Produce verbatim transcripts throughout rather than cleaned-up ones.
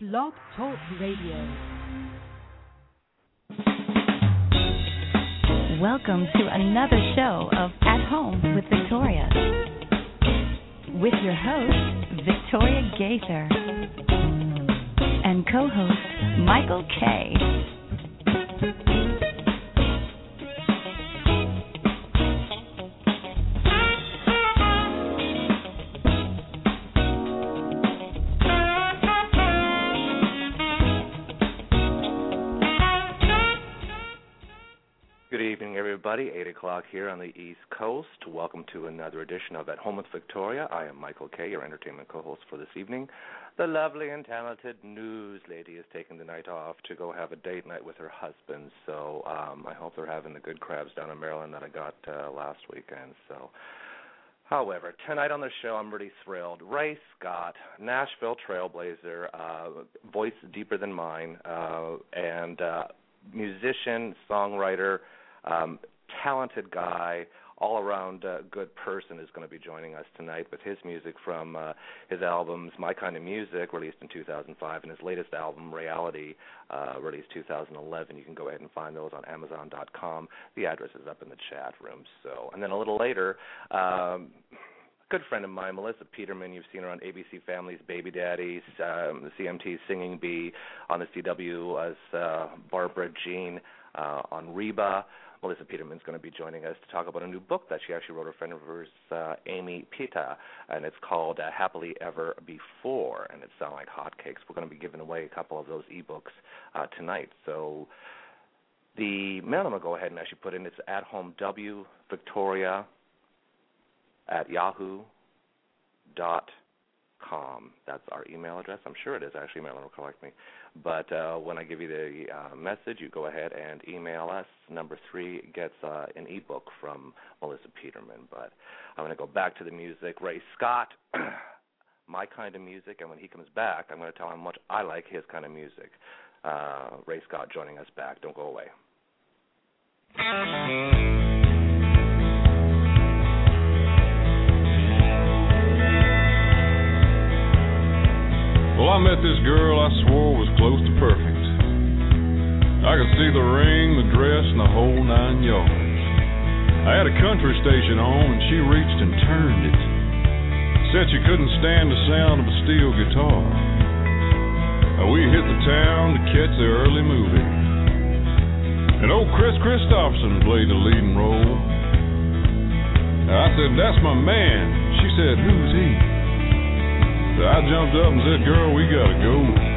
Blog Talk Radio. Welcome to another show of At Home with Victoria. With your host, Victoria Gaither, and co-host, Michael Kay. Everybody, eight o'clock here on the East Coast. Welcome to another edition of At Home with Victoria. I am Michael Kay, your entertainment co-host for this evening. The lovely and talented news lady is taking the night off to go have a date night with her husband. So um, I hope they're having the good crabs down in Maryland that I got uh, last weekend. So, however, tonight on the show, I'm really thrilled. Ray Scott, Nashville trailblazer, uh, voice deeper than mine, uh, and uh, musician, songwriter, Um, talented guy, all-around uh, good person is going to be joining us tonight with his music from uh, his albums My Kind of Music, released in two thousand five, and his latest album, Reality, uh, released two thousand eleven. You can go ahead and find those on Amazon dot com. The address is up in the chat room. So, and then a little later, um, a good friend of mine, Melissa Peterman, you've seen her on A B C Family's Baby Daddy, um, the C M T's Singing Bee, on the C W as uh, Barbara Jean uh, on Reba. Melissa Peterman's going to be joining us to talk about a new book that she actually wrote, a friend of hers, uh, Amy Pita, and it's called uh, Happily Ever Before, and it sounds like hotcakes. We're going to be giving away a couple of those ebooks uh, tonight. So the mail I'm going to go ahead and actually put in, it's at home W Victoria at yahoo dot com. That's our email address. I'm sure it is actually. Mail will correct me. But uh, when I give you the uh, message, you go ahead and email us. Number three gets uh, an ebook from Melissa Peterman. But I'm going to go back to the music. Ray Scott, My Kind of Music. And when he comes back, I'm going to tell him how much I like his kind of music. Uh, Ray Scott joining us back. Don't go away. Well, I met this girl I swore was close to perfect. I could see the ring, the dress, and the whole nine yards. I had a country station on, and she reached and turned it. Said she couldn't stand the sound of a steel guitar. Now, we hit the town to catch the early movie, and old Chris Christopherson played the leading role. Now, I said, "That's my man." She said, "Who's he?" So I jumped up and said, "Girl, we gotta go."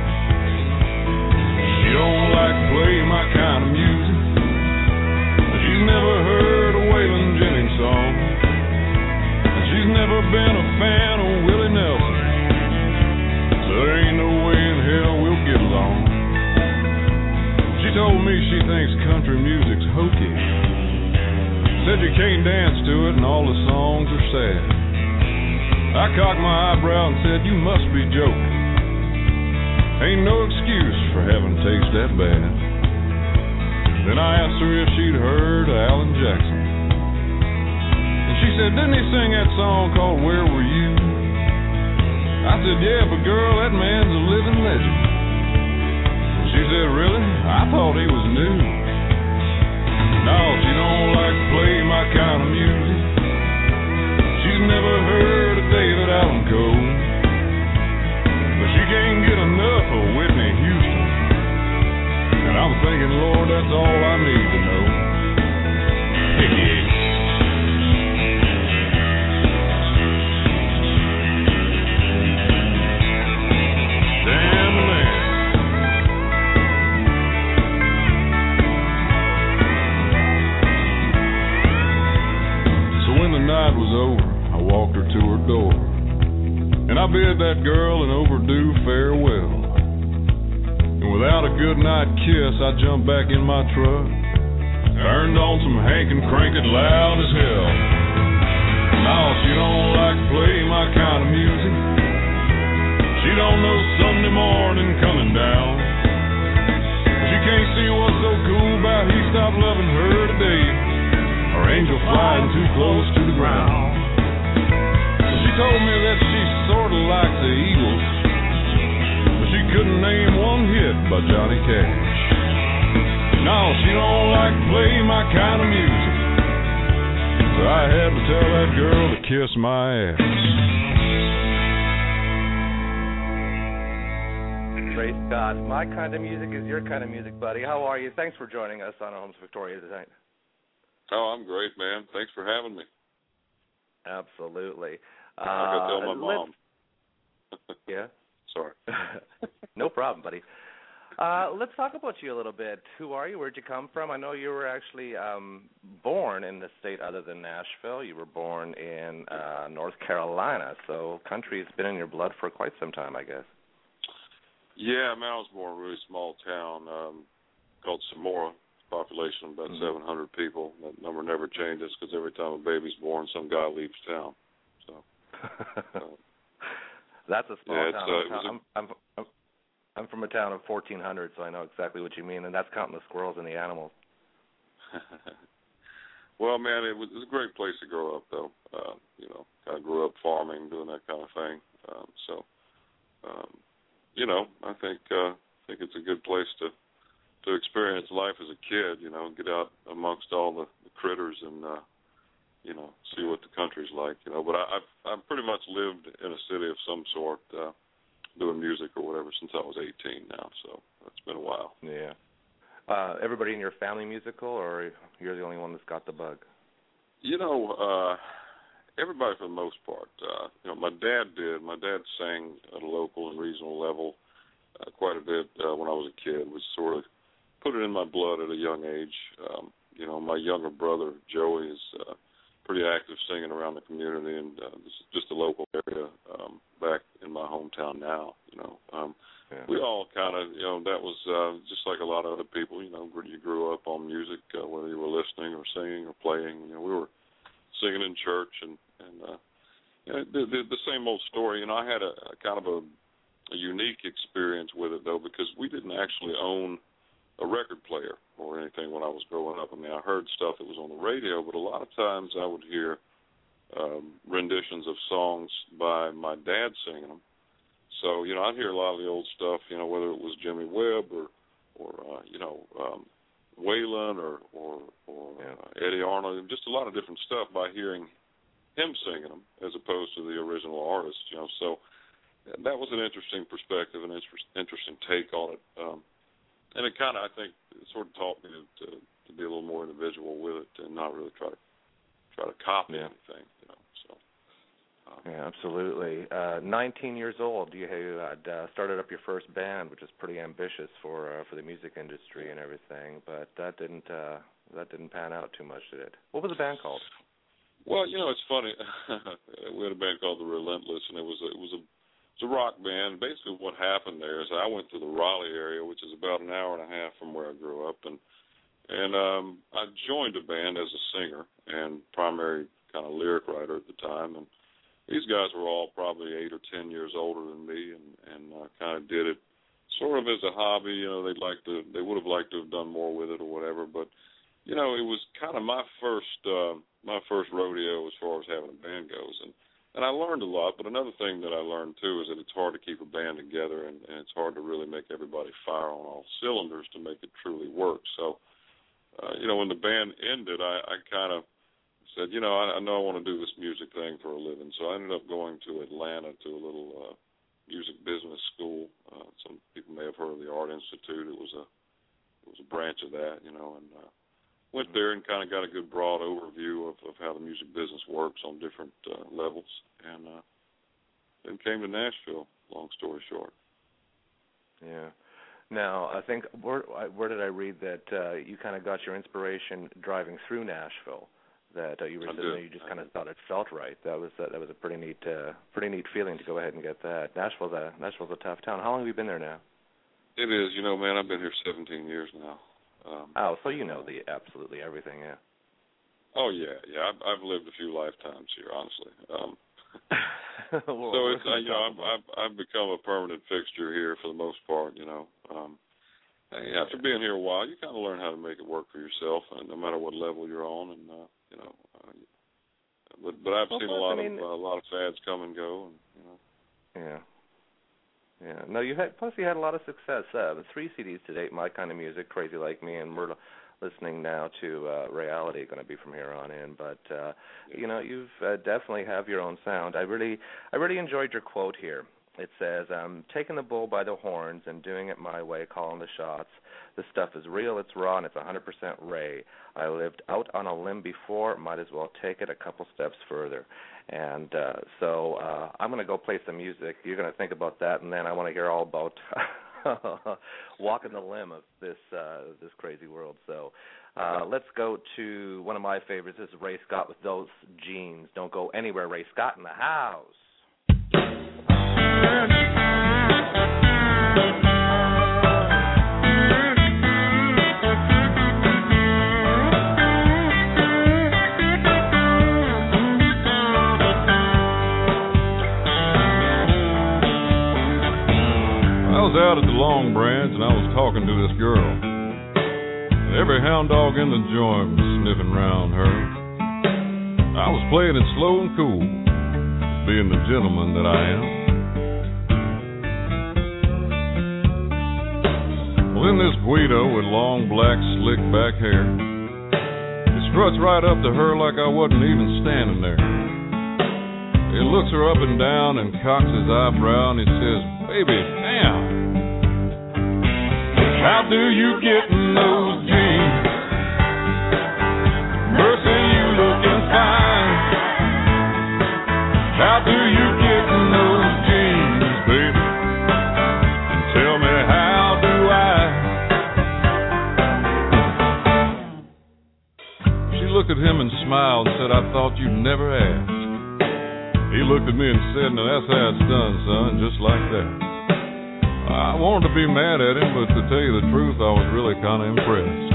She don't like to play my kind of music. She's never heard a Waylon Jennings song. She's never been a fan of Willie Nelson. So there ain't no way in hell we'll get along. She told me she thinks country music's hokey. Said you can't dance to it and all the songs are sad. I cocked my eyebrow and said, "You must be joking. Ain't no excuse for having taste that bad." Then I asked her if she'd heard of Alan Jackson. And she said, "Didn't he sing that song called Where Were You?" I said, "Yeah, but girl, that man's a living legend." And she said, "Really? I thought he was new." No, she don't like to play my kind of music. She's never heard of David Allan Coe, but she can't get enough of Whitney Houston. And I'm thinking, Lord, that's all I need to know. Damn man. So when the night was over, I walked her to her door, and I bid that girl an overdue farewell. And without a goodnight kiss, I jumped back in my truck, turned on some Hank and cranked it loud as hell. No, she don't like to play my kind of music. She don't know Sunday morning coming down. She can't see what's so cool about he stopped loving her today, or angel flying too close to the ground. She told me that she sort of likes the Eagles, but she couldn't couldn't name one hit by Johnny Cash. No, she don't like to play my kind of music, so I had to tell that girl to kiss my ass. Ray Scott, my kind of music is your kind of music, buddy. How are you? Thanks for joining us on Homes Victoria tonight. Oh, I'm great, man. Thanks for having me. Absolutely. I got to tell my uh, mom. Yeah? Sorry. No problem, buddy. Uh, let's talk about you a little bit. Who are you? Where'd you come from? I know you were actually um, born in the state other than Nashville. You were born in uh, North Carolina, so country's been in your blood for quite some time, I guess. Yeah, man, I was born in a really small town um, called Samora. Population of about mm-hmm. seven hundred people. That number never changes because every time a baby's born, some guy leaves town. So uh, that's a small yeah, town. uh, I'm, I'm, I'm, I'm from a town of fourteen hundred, so I know exactly what you mean, and that's counting the squirrels and the animals. Well, man, it was, it was a great place to grow up, though. Uh, you know, I grew up farming, doing that kind of thing. Um, so, um, you know, I think uh, I think it's a good place to. to experience life as a kid, you know, get out amongst all the, the critters and, uh, you know, see what the country's like, you know. But I, I've, I've pretty much lived in a city of some sort, uh, doing music or whatever since I was eighteen now, so it's been a while. Yeah. Uh, everybody in your family musical, or you're the only one that's got the bug? You know, uh, everybody for the most part. Uh, you know, my dad did. My dad sang at a local and regional level uh, quite a bit uh, when I was a kid, was sort of put it in my blood at a young age. Um, you know, my younger brother, Joey, is uh, pretty active singing around the community, and uh, this is just a local area um, back in my hometown now, you know. Um, yeah. We all kind of, you know, that was uh, just like a lot of other people, you know, you grew up on music, uh, whether you were listening or singing or playing. You know, we were singing in church, and, and uh, you know, the, the, the same old story. You know, I had a, a kind of a, a unique experience with it, though, because we didn't actually own a record player or anything when I was growing up. I mean, I heard stuff that was on the radio, but a lot of times I would hear um, renditions of songs by my dad singing them. So, you know, I'd hear a lot of the old stuff, you know, whether it was Jimmy Webb or, or uh, you know, um, Waylon or, or, or yeah. uh, Eddie Arnold, just a lot of different stuff by hearing him singing them as opposed to the original artist, you know. So that was an interesting perspective, an inter- interesting take on it. Um, And it kind of, I think, it sort of taught me to, to, to be a little more individual with it and not really try to try to copy yeah. anything, you know. So. Um, yeah, absolutely. Uh, nineteen years old, you had uh, started up your first band, which is pretty ambitious for uh, for the music industry and everything. But that didn't uh, that didn't pan out too much, did it? What was the band called? Well, you know, it's funny. We had a band called The Relentless, and it was a, it was a It's a rock band. Basically what happened there is I went to the Raleigh area, which is about an hour and a half from where I grew up, and and um, I joined a band as a singer and primary kind of lyric writer at the time. And these guys were all probably eight or ten years older than me, and, and uh, kind of did it sort of as a hobby. You know, they'd like to, they would have liked to have done more with it or whatever, but you know, it was kind of my first uh, my first rodeo as far as having a band goes. And And I learned a lot, but another thing that I learned, too, is that it's hard to keep a band together, and, and it's hard to really make everybody fire on all cylinders to make it truly work. So, uh, you know, when the band ended, I, I kind of said, you know, I, I know I want to do this music thing for a living. So I ended up going to Atlanta to a little uh, music business school. Uh, some people may have heard of the Art Institute. It was a it was a branch of that, you know, and uh, went there and kind of got a good broad overview of, of how the music business works on different uh, levels, and uh, then came to Nashville, long story short. Yeah. Now, I think, where, where did I read that uh, you kind of got your inspiration driving through Nashville, that uh, you were sitting there, you just kind of thought it felt right. That was uh, that was a pretty neat uh, pretty neat feeling to go ahead and get that. Nashville's a, Nashville's a tough town. How long have you been there now? It is. You know, man, I've been here seventeen years now. Um, oh, so you know the absolutely everything, yeah. Oh yeah, yeah. I've, I've lived a few lifetimes here, honestly. Um, well, so it's uh, you know I've, I've I've become a permanent fixture here for the most part. You know, um, and after being here a while, you kind of learn how to make it work for yourself, and no matter what level you're on, and uh, you know. Uh, but but I've well, seen plus, a lot I mean, of uh, a lot of fads come and go, and you know. Yeah. Yeah. No, you had. Plus, you had a lot of success. Uh, three C Ds to date. My Kind of Music, Crazy Like Me, and we're listening now to uh, Reality. Going to be from here on in. But uh, you know, you've uh, definitely have your own sound. I really, I really enjoyed your quote here. It says, "I'm taking the bull by the horns and doing it my way, calling the shots. This stuff is real. It's raw, and it's one hundred percent Ray. I lived out on a limb before. Might as well take it a couple steps further." And uh, so uh, I'm going to go play some music. You're going to think about that, and then I want to hear all about walking the limb of this uh, this crazy world. So uh, let's go to one of my favorites. This is Ray Scott with Those Jeans. Don't go anywhere. Ray Scott in the house. I was out at the Long Branch and I was talking to this girl. And every hound dog in the joint was sniffing round her. I was playing it slow and cool, being the gentleman that I am. Well, then this Guido with long, black, slick back hair, he struts right up to her like I wasn't even standing there. He looks her up and down and cocks his eyebrow and he says, "Baby, damn, how do you get in those jeans? Mercy, you looking fine. How do you get in those jeans, baby? And tell me, how do I?" She looked at him and smiled and said, "I thought you'd never ask." He looked at me and said, "Now that's how it's done, son, just like that." I wanted to be mad at him, but to tell you the truth, I was really kind of impressed.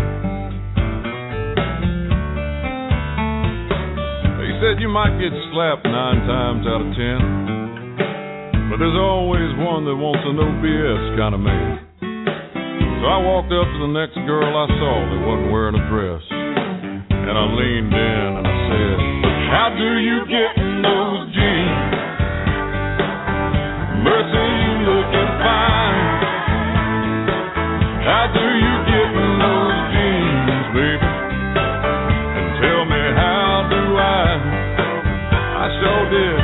He said you might get slapped nine times out of ten, but there's always one that wants a no B S kind of man. So I walked up to the next girl I saw that wasn't wearing a dress, and I leaned in and I said, "How do you get in those jeans? Mercy, you looking fine. How do you get in those jeans, baby? And tell me, how do I?" I sure did.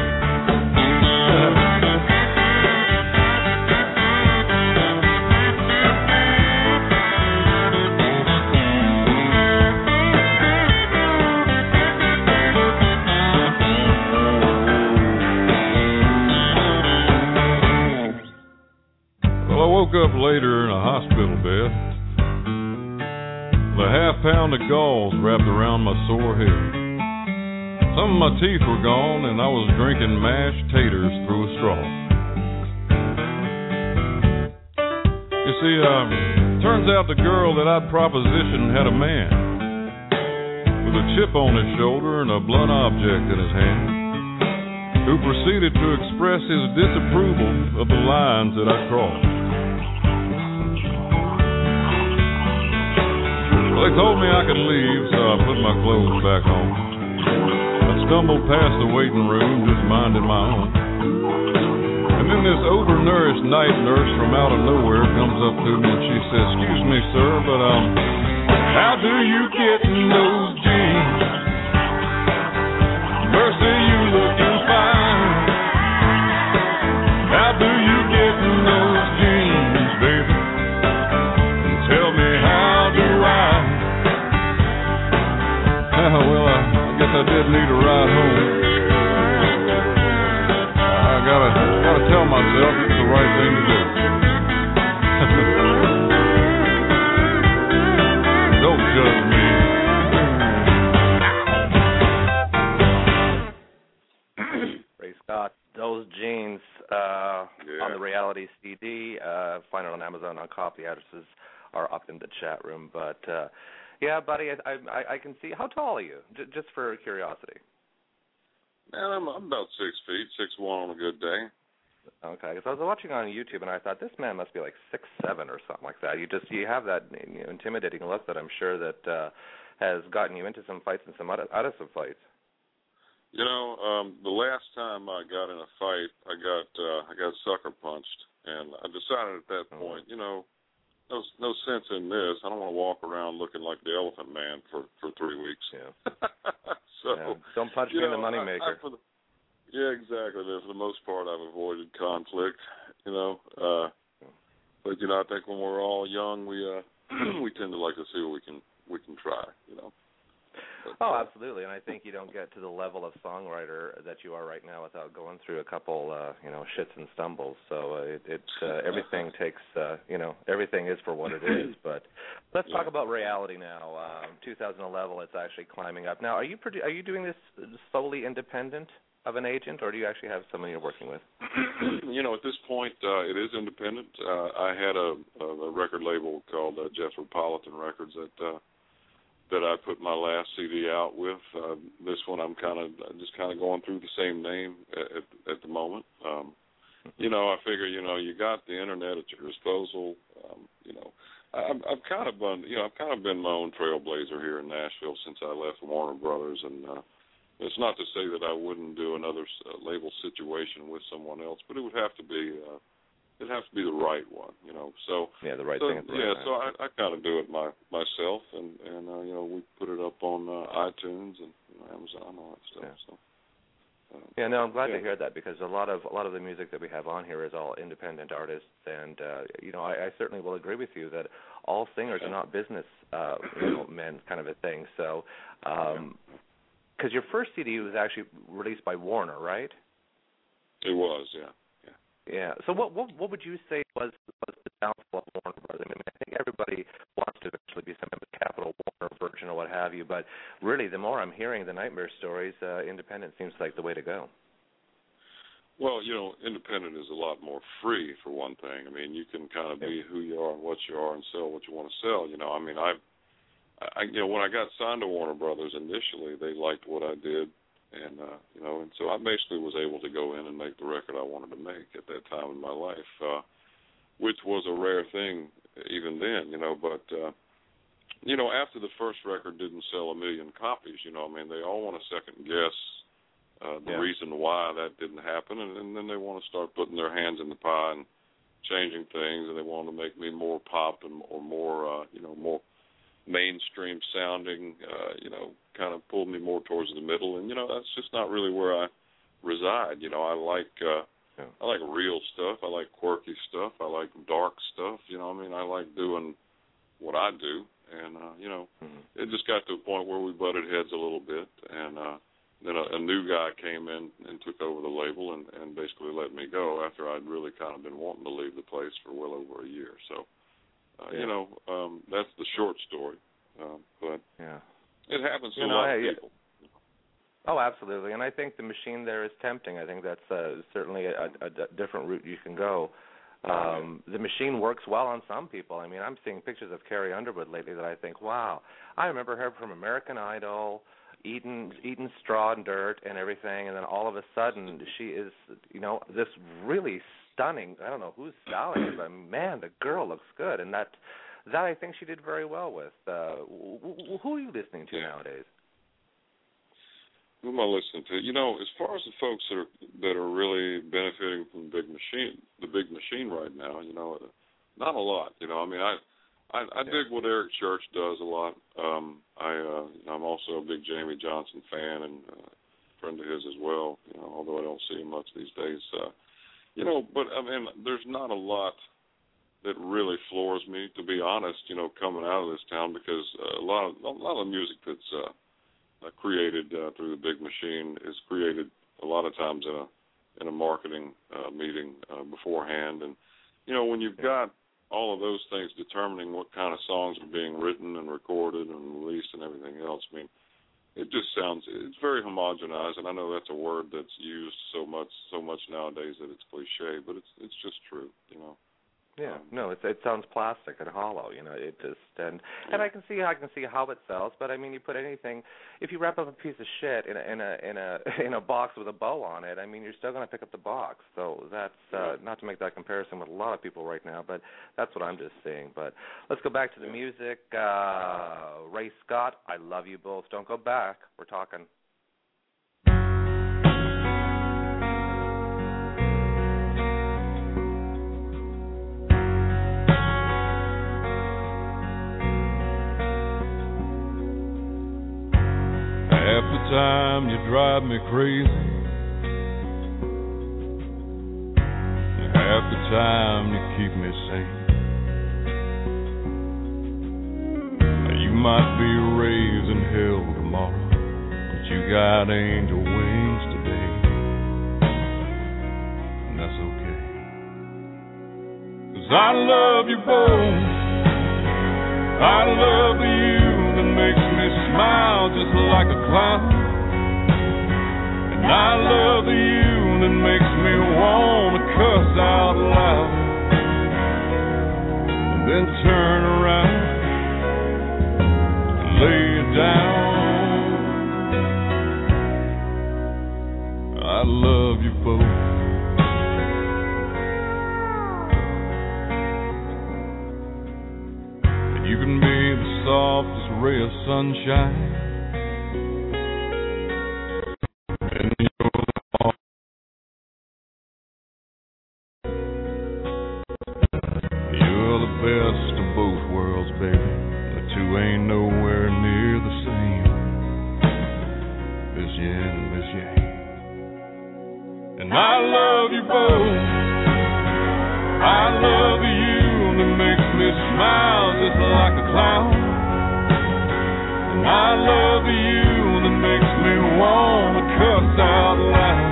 Well, I woke up later in a hospital bed with a half pound of gauze wrapped around my sore head. Some of my teeth were gone, and I was drinking mashed taters through a straw. You see, uh, turns out the girl that I'd propositioned had a man with a chip on his shoulder and a blunt object in his hand, who proceeded to express his disapproval of the lines that I crossed. Well, they told me I could leave, so I put my clothes back on. I stumbled past the waiting room, just minding my own. And then this overnourished night nurse from out of nowhere comes up to me and she says, "Excuse me, sir, but um, how do you get in those jeans? Mercy, you looking fine. How do you get in those jeans, baby? And tell me, how do I?" Uh, well, I, I guess I did need a ride home. I gotta, gotta tell myself it's the right thing to do. Don't judge me. Ray Scott, Those Jeans, uh, Yeah. on the Reality C D. Uh, find it on Amazon on copy. Addresses are up in the chat room. But, uh, yeah, buddy, I, I, I can see. How tall are you? J- just for curiosity. Man, I'm, I'm about six feet, six one on a good day. Okay, because I was watching on YouTube and I thought this man must be like six seven or something like that. You just you have that, you know, intimidating look that I'm sure that uh, has gotten you into some fights and some out of, out of some fights. You know, um, the last time I got in a fight, I got uh, I got sucker punched, And I decided at that point, you know, no no sense in this. I don't want to walk around looking like the Elephant Man for, for three weeks. Yeah. so yeah. Don't punch me know, in the moneymaker. Yeah, exactly. For the most part, I've avoided conflict, you know. Uh, but, you know, I think when we're all young, we uh, we tend to like to see what we can we can try, you know. But, oh, absolutely. And I think you don't get to the level of songwriter that you are right now without going through a couple, uh, you know, shits and stumbles. So uh, it, it uh, everything takes, uh, you know, everything is for what it is. But let's yeah. talk about reality now. Um, two thousand eleven, it's actually climbing up. Now, are you produ- are you doing this solely independent of an agent, or do you actually have someone you're working with? You know, at this point, uh, it is independent. Uh, I had a, a record label called uh, Jethropolitan Records that uh, that I put my last C D out with. Uh, this one, I'm kind of just kind of going through the same name at, at, at the moment. Um, you know, I figure, you know, you got the internet at your disposal. Um, you know, I've, I've kind of been, you know, I've kind of been my own trailblazer here in Nashville since I left Warner Brothers, and uh, it's not to say that I wouldn't do another uh, label situation with someone else, but it would have to be uh, it have to be the right one, you know. So yeah, the right so, thing. At the yeah, right so I, I kind of do it my myself, and and uh, you know, we put it up on uh, iTunes and you know, Amazon and all that stuff. Yeah. So. Um, yeah, no, I'm glad yeah. to hear that, because a lot of a lot of the music that we have on here is all independent artists, and uh, you know, I, I certainly will agree with you that all singers are not business uh, you know, men, kind of a thing. So. Um, yeah. Because your first C D was actually released by Warner, right? It was, yeah, yeah. Yeah. So what what what would you say was was the downfall of Warner Brothers? I mean, I think everybody wants to eventually be some of the Capitol Warner version or what have you, but really, the more I'm hearing the nightmare stories, uh, independent seems like the way to go. Well, you know, independent is a lot more free, for one thing. I mean, you can kind of be who you are and what you are and sell what you want to sell. You know, I mean, I've I, you know, when I got signed to Warner Brothers initially, they liked what I did, and uh, you know, and so I basically was able to go in and make the record I wanted to make at that time in my life, uh, which was a rare thing even then, you know. But uh, you know, after the first record didn't sell a million copies, you know, I mean, they all want to second guess uh, the yeah. reason why that didn't happen, and, and then they want to start putting their hands in the pie and changing things, and they want to make me more pop and or more, uh, you know, more mainstream sounding, uh, you know, kind of pulled me more towards the middle, and you know, that's just not really where I reside. You know, I like uh, yeah. I like real stuff. I like quirky stuff. I like dark stuff. You know, I mean, I like doing what I do, and uh, you know, mm-hmm. it just got to a point where we butted heads a little bit, and uh, then a, a new guy came in and took over the label and, and basically let me go after I'd really kind of been wanting to leave the place for well over a year. So. Uh, yeah. You know, um, that's the short story, uh, but yeah. it happens to you a know, lot I, of people. Oh, absolutely, and I think the machine there is tempting. I think that's uh, certainly a, a, a different route you can go. Um, the machine works well on some people. I mean, I'm seeing pictures of Carrie Underwood lately that I think, wow, I remember her from American Idol, eating eating straw and dirt and everything, and then all of a sudden she is, you know, this really stunning. I don't know who's styling it, but man, the girl looks good, and that that I think she did very well with. Uh, who are you listening to nowadays? Who am I listening to? You know, as far as the folks that are that are really benefiting from the big machine, the big machine right now, you know, not a lot. You know, I mean, I I, I yeah. dig what Eric Church does a lot. Um, I uh, I'm also a big Jamie Johnson fan and uh, friend of his as well. You know, although I don't see him much these days. Uh, you know, but I mean, there's not a lot that really floors me, to be honest. You know, coming out of this town, because uh, a lot of a lot of the music that's uh, Uh, created uh, through the big machine is created a lot of times in a in a marketing uh, meeting uh, beforehand, and you know, when you've got all of those things determining what kind of songs are being written and recorded and released and everything else, I mean, it just sounds it's very homogenized, and I know that's a word that's used so much so much nowadays that it's cliche, but it's it's just true, you know. Yeah, no, it it sounds plastic and hollow, you know. It just and and I can see I can see how it sells, but I mean, you put anything, if you wrap up a piece of shit in a in a in a in a box with a bow on it, I mean, you're still going to pick up the box. So that's uh, not to make that comparison with a lot of people right now, but that's what I'm just seeing. But let's go back to the music. Uh, Ray Scott, I love you both. Don't go back. We're talking. time you drive me crazy. Half the time you keep me sane. You might be raised in hell tomorrow, but you got angel wings today, and that's okay. 'Cause I love you both. I love you that makes me smile just like a clown, and I love you that makes me wanna cuss out loud, and then turn around and lay it down. I love you both. You can be the softest ray of sunshine, and you're the You're the best of both worlds, baby. The two ain't nowhere near the same. This yin and this yang. And I love you both. I love you that makes me smile just like a clown. And I love you that makes me wanna cuss out loud.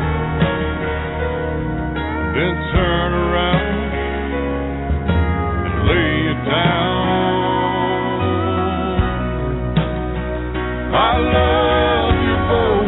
Then turn around and lay it down. I love you both.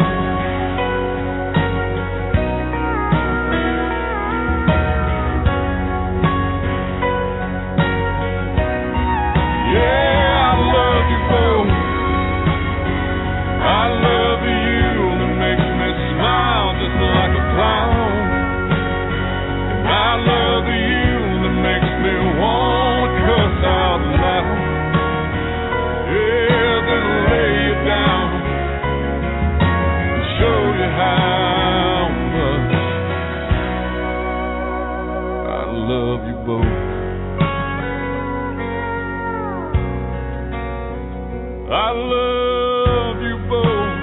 I love you both.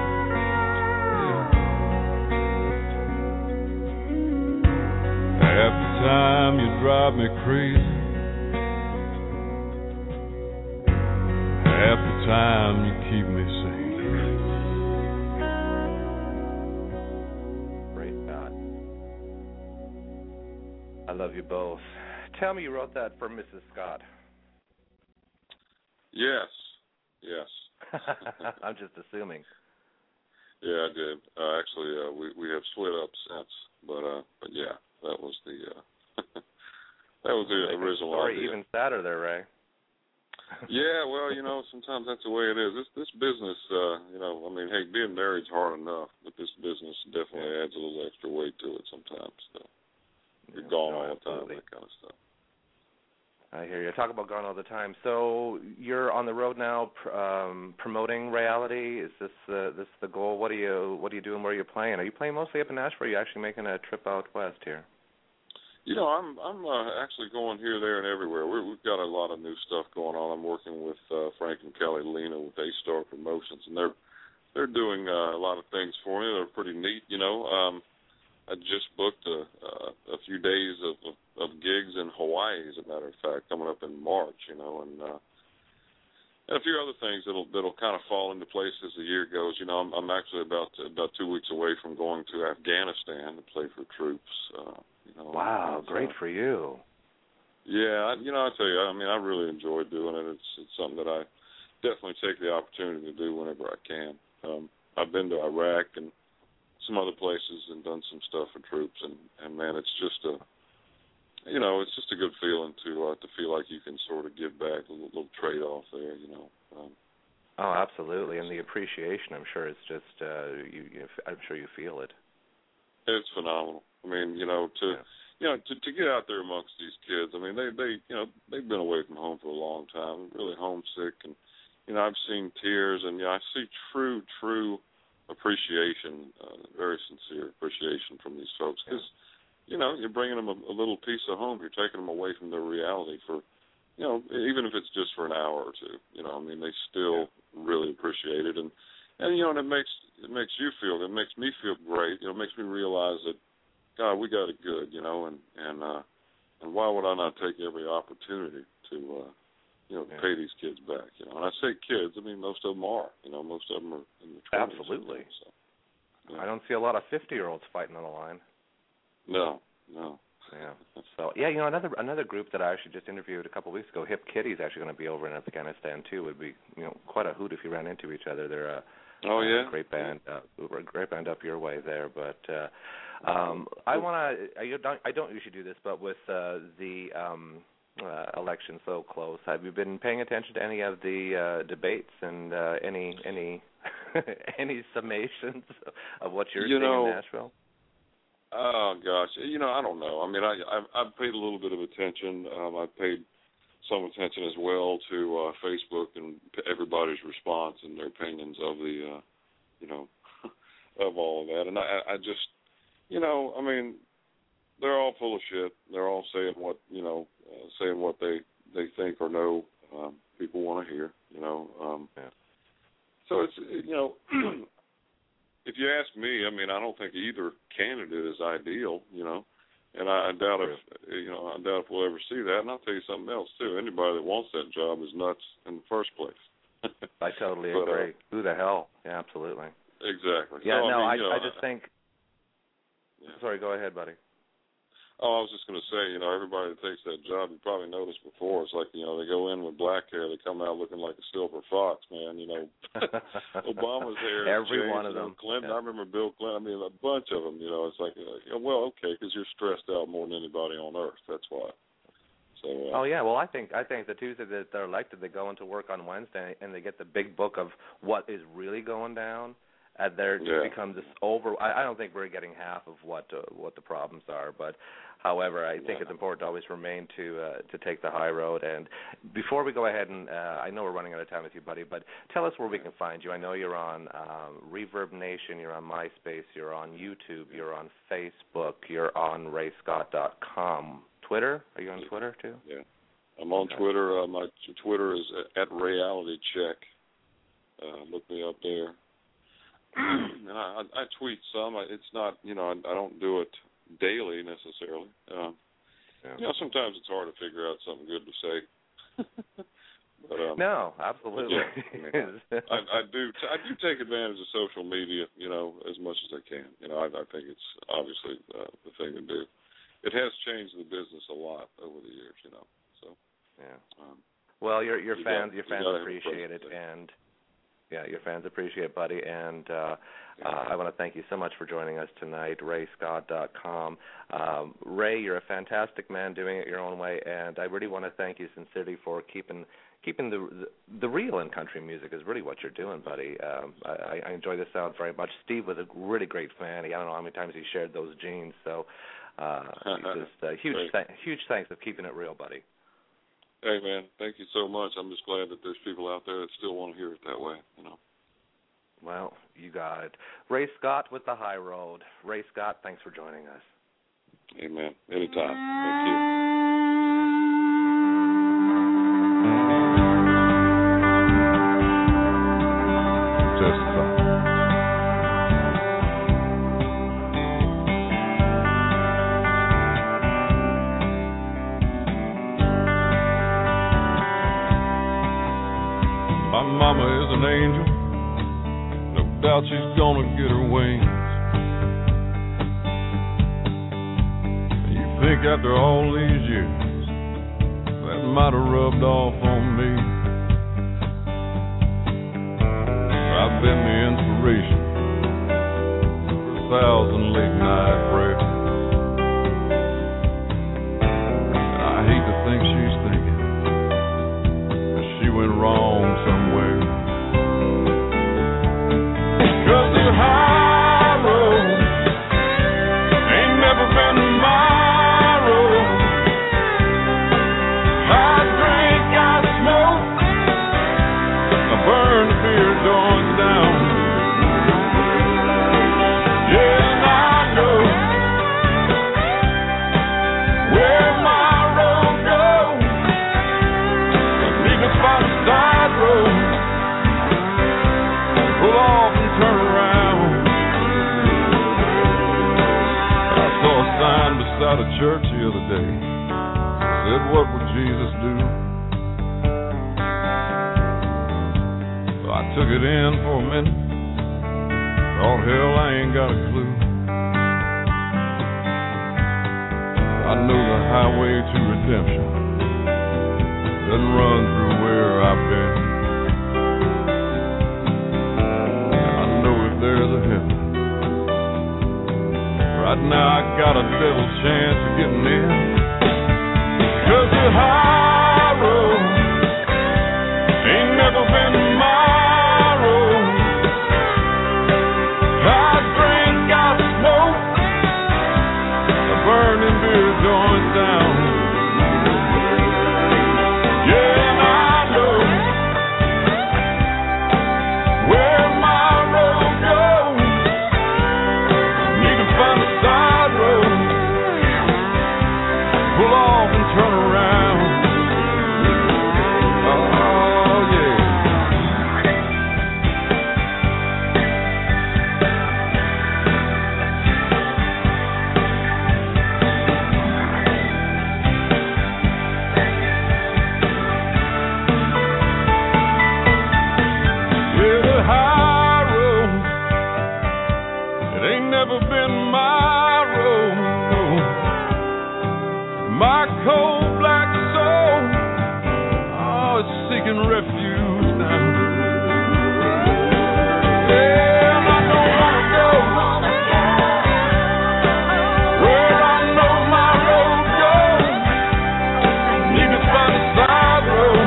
Half the time you drive me crazy. Half the time you keep me sane. Great God. I love you both. Tell me you wrote that for Missus Scott. Yes. Yes. I'm just assuming. Yeah, I did. Uh, actually, uh, we we have split up since, but uh, but yeah, that was the uh, that was the Making original the story idea. even sadder there, Ray. Yeah, well, you know, sometimes that's the way it is. This this business, uh, you know, I mean, hey, being married's hard enough, but this business definitely yeah. adds a little extra weight to it sometimes. So you're yeah, gone no, all the time, absolutely. that kind of stuff. I hear you. Talk about gone all the time. So you're on the road now, pr- um, promoting Reality. Is this uh, this the goal? What are you What are you doing? Where are you playing? Are you playing mostly up in Nashville? Or are you actually making a trip out west here? You know, I'm I'm uh, actually going here, there, and everywhere. We're, we've got a lot of new stuff going on. I'm working with uh, Frank and Kelly Lena with A-Star Promotions, and they're they're doing uh, a lot of things for me. They're pretty neat. You know, um, I just booked a, uh, a few days of, of, of gigs in Hawaii, as a matter of fact, coming up in March. You know, and uh, and a few other things that'll that'll kind of fall into place as the year goes. You know, I'm, I'm actually about to, about two weeks away from going to Afghanistan to play for troops. Uh, you know, Wow, and, great uh, for you. Yeah, I, you know, I tell you, I mean, I really enjoy doing it. It's it's something that I definitely take the opportunity to do whenever I can. Um, I've been to Iraq and some other places and done some stuff for troops, and, and man, it's just a, you know, it's just a good feeling to uh, to feel like you can sort of give back a little, little trade off there, you know. Um, Oh, absolutely, and the appreciation, I'm sure, is just, uh, you, you, I'm sure you feel it. It's phenomenal. I mean, you know, to Yeah. you know, to, to get out there amongst these kids. I mean, they they you know they've been away from home for a long time, really homesick, and you know, I've seen tears, and you know, I see true true appreciation, uh, very sincere appreciation from these folks, because you know, you're bringing them a, a little piece of home. You're taking them away from their reality for, you know, even if it's just for an hour or two. You know, I mean, they still yeah. really appreciate it, and and you know, and it makes it makes you feel, it makes me feel great. You know, it makes me realize that, God, we got it good. You know, and and uh, and why would I not take every opportunity to, uh, you know, to yeah. pay these kids back? You know, and I say kids, I mean most of them are. You know, most of them are in the twenties. Absolutely. So, yeah. I don't see a lot of fifty-year-olds fighting on the line. No, no. Yeah. So yeah, you know, another another group that I actually just interviewed a couple of weeks ago, Hip Kitty, is actually going to be over in Afghanistan too. Would be, you know, quite a hoot if you ran into each other. They're a oh yeah, uh, great band, uh, a great band up your way there. But uh, um, I want to. I don't. I don't usually do this, but with uh, the um, uh, election so close, have you been paying attention to any of the uh, debates and uh, any any any summations of what you're you seeing know, in Nashville? Oh gosh, you know, I don't know. I mean, I I've, I've paid a little bit of attention. Um, I've paid some attention as well to uh, Facebook and everybody's response and their opinions of the, uh, you know, of all of that. And I, I just, you know, I mean, they're all full of shit. They're all saying what, you know, uh, saying what they they think or know um, people want to hear. You know, um, yeah. So it's, you know. If you ask me, I mean, I don't think either candidate is ideal, you know, and I, I doubt if, you know, I doubt if we'll ever see that. And I'll tell you something else too. Anybody that wants that job is nuts in the first place. I totally but, agree. Uh, Who the hell? Yeah, absolutely. Exactly. Yeah, so, no, I, I, mean, you know, I just think. Yeah. Sorry, go ahead, buddy. Oh, I was just going to say, you know, everybody that takes that job, you probably noticed before, it's like, you know, they go in with black hair, they come out looking like a silver fox, man. You know, Obama's hair. Every changed, one of you know, them. Clinton, yeah. I remember Bill Clinton. I mean, a bunch of them. You know, it's like, uh, well, okay, because you're stressed out more than anybody on earth. That's why. So. Uh, oh yeah, well, I think I think the Tuesday that they're elected, they go into work on Wednesday and they get the big book of what is really going down. And there just yeah. becomes this over. I, I don't think we're getting half of what uh, what the problems are, but however, I think yeah. it's important to always remain to uh, to take the high road. And before we go ahead and uh, I know we're running out of time with you, buddy, but tell us where we can find you. I know you're on um, Reverb Nation, you're on MySpace, you're on YouTube, you're on Facebook, you're on ray scott dot com. Twitter? Are you on Twitter too? Yeah, I'm on okay. Twitter. Uh, my Twitter is at Reality Check. Uh, look me up there. and I, I tweet some. It's not, you know, I, I don't do it daily necessarily. Um, yeah. You know, sometimes it's hard to figure out something good to say. but, um, no, absolutely. Yeah, I, mean, I, I do. T- I do take advantage of social media, you know, as much as I can. You know, I, I think it's obviously uh, the thing to do. It has changed the business a lot over the years, you know. So. Yeah. Um, well, your your you fans, got, your fans you appreciate it, and. Yeah, your fans appreciate it, buddy, and uh, uh, I want to thank you so much for joining us tonight, ray scott dot com. Um, Ray, you're a fantastic man doing it your own way, and I really want to thank you sincerely for keeping keeping the the, the real in country music is really what you're doing, buddy. Um, I, I enjoy the sound very much. Steve was a really great fan. I don't know how many times he shared those jeans, so uh, just uh, huge, th- huge thanks for keeping it real, buddy. Hey, man, thank you so much. I'm just glad that there's people out there that still want to hear it that way, you know. Well, you got it. Ray Scott with The High Road. Ray Scott, thanks for joining us. Amen. Anytime. Thank you. Mama is an angel, no doubt she's gonna get her wings. You think after all these years, that might have rubbed off on me. I've been the inspiration for a thousand late night prayers. And I hate to think she's thinking that she went wrong somewhere. 'Cause the high road ain't never been my road. I drink, I smoke, I burn the beer doors down. Yeah, and I know where my road goes. church the other day. Said, what would Jesus do? So I took it in for a minute. Thought, hell, I ain't got a clue. I know the highway to redemption doesn't run through where I've been. I know if there's a heaven, right now I got a devil chance of getting in. 'Cause the high road ain't never been my road. I drink, I smoke, I burn them beer joints down. Yeah, and I know where my road goes. You can find a side road, pull off and turn around. Oh, yeah. Yeah, the high road, it ain't never been my road, no. My cold black soul, oh, it's seeking refuge now. Yeah, and I don't wanna go where I know my road goes. You can find a side road,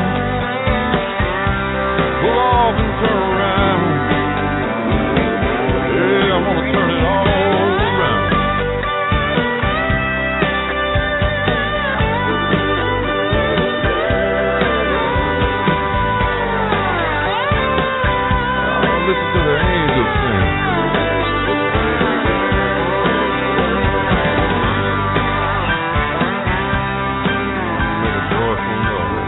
pull off and turn around. Yeah, I wanna turn it all around. Oh, listen to the angels sing. Make a joyful noise.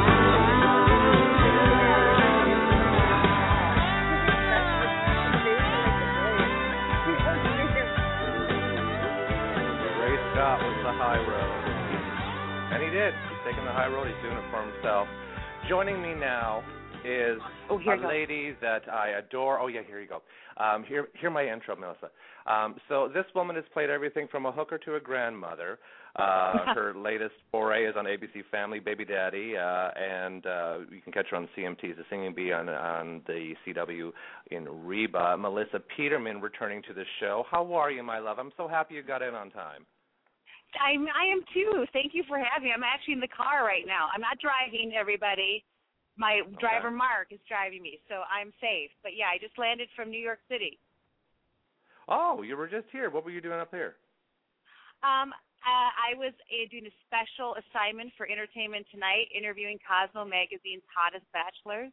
Ray Scott was the high road. And he did. He's taking the high road. He's doing it for himself. Joining me now is Oh, here a you go. lady that I adore. Oh, yeah, here you go. Um, here, hear my intro, Melissa. Um, so this woman has played everything from a hooker to a grandmother. Uh, her latest foray is on A B C Family, Baby Daddy, uh, and uh, you can catch her on C M T's The Singing Bee on, on the C W in Reba. Melissa Peterman returning to the show. How are you, my love? I'm so happy you got in on time. I'm, I am too. Thank you for having me. I'm actually in the car right now. I'm not driving, everybody. My driver, Mark, is driving me, so I'm safe. But, yeah, I just landed from New York City. Oh, you were just here. What were you doing up here? Um, uh, I was uh, doing a special assignment for Entertainment Tonight, interviewing Cosmo Magazine's hottest bachelors.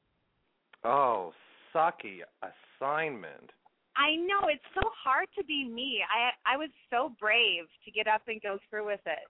Oh, sucky assignment. I know. It's so hard to be me. I I was so brave to get up and go through with it.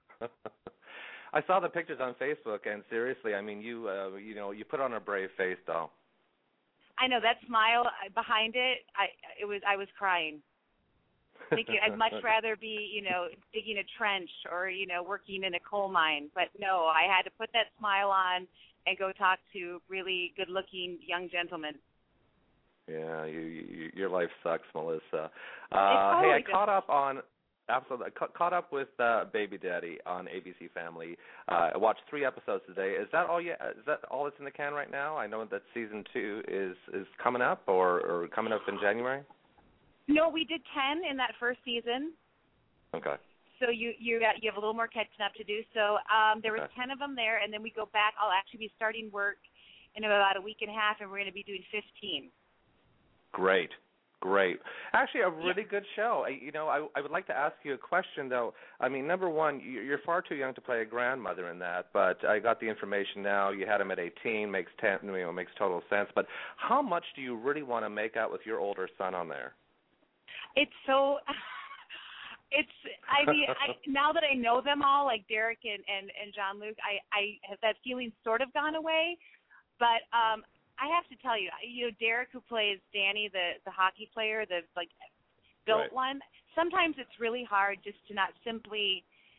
I saw the pictures on Facebook, and seriously, I mean, you uh, you know, you put on a brave face, doll. I know that smile behind it. I it was I was crying. Thinking I'd much rather be, you know, digging a trench or, you know, working in a coal mine. But no, I had to put that smile on and go talk to really good-looking young gentlemen. Yeah, you, you, your life sucks, Melissa. Uh, totally hey, I does. caught up on absolutely I ca- caught up with uh, Baby Daddy on A B C Family. Uh, I watched three episodes today. Is that all? You, is that all that's in the can right now? I know that season two is is coming up or, or coming up in January. No, we did ten in that first season. Okay. So you you got, you have a little more catching up to do. So um, there was Okay. ten of them there, and then we go back. I'll actually be starting work in about a week and a half, and we're going to be doing fifteen. Great, great. Actually, a really good show. I, you know, I, I would like to ask you a question, though. I mean, number one, you- you're far too young to play a grandmother in that, but I got the information now. You had him at eighteen, makes ten, you know, makes total sense. But how much do you really want to make out with your older son on there? It's so. It's. I mean, I, now that I know them all, like Derek and and, and Jean-Luc, I I have that feeling sort of gone away, but um. I have to tell you, you know, Derek, who plays Danny, the, the hockey player, the, like, built Right. one, sometimes it's really hard just to not simply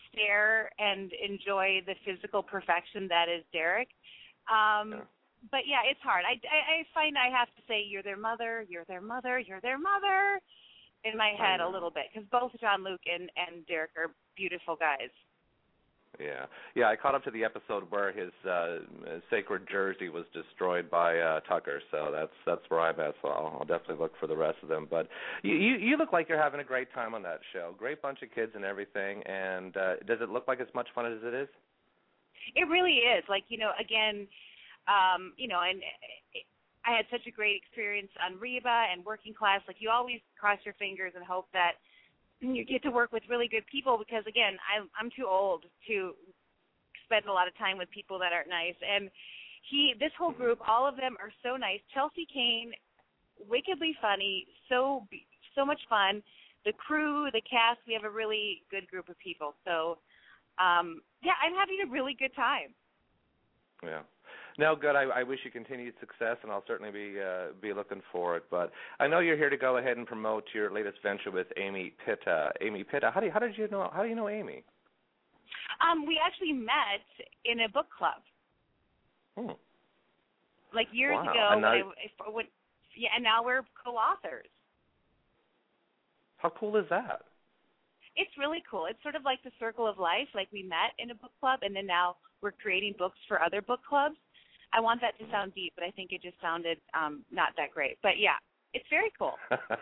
stare and enjoy the physical perfection that is Derek. Um, yeah. But, yeah, it's hard. I, I, I find I have to say you're their mother, you're their mother, you're their mother in my head a little bit, because both Jean-Luc and, and Derek are beautiful guys. Yeah, yeah. I caught up to the episode where his uh, sacred jersey was destroyed by uh, Tucker, so that's that's where I'm at. So I'll, I'll definitely look for the rest of them. But you, you you look like you're having a great time on that show. Great bunch of kids and everything. And uh, does it look like as much fun as it is? It really is. Like you know, again, um, you know, and it, I had such a great experience on Reba and Working Class. Like you always cross your fingers and hope that you get to work with really good people, because again, I'm I'm too old to spend a lot of time with people that aren't nice. And he, this whole group, all of them are so nice. Chelsea Kane, wickedly funny, so so much fun. The crew, the cast, we have a really good group of people. So, um, yeah, I'm having a really good time. Yeah. No, good. I, I wish you continued success, and I'll certainly be uh, be looking for it. But I know you're here to go ahead and promote your latest venture with Amy Pitta. Amy Pitta, how do you, how did you know how do you know Amy? Um, we actually met in a book club. Hmm. Like years wow. ago. And, when I, when, yeah, and now we're co-authors. How cool is that? It's really cool. It's sort of like the circle of life. Like we met in a book club, and then now we're creating books for other book clubs. I want that to sound deep, but I think it just sounded um, not that great. But, yeah, it's very cool.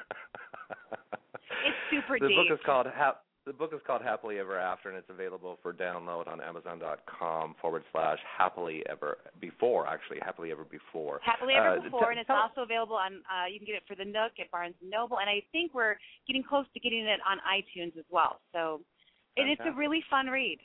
It's super the deep. Book is called ha- the book is called Happily Ever After, and it's available for download on Amazon.com forward slash Happily Ever Before, actually, Happily Ever Before. Happily Ever uh, Before, t- and it's tell- also available on, uh, you can get it for the Nook at Barnes and Noble, and I think we're getting close to getting it on iTunes as well. So it, it's a really fun read.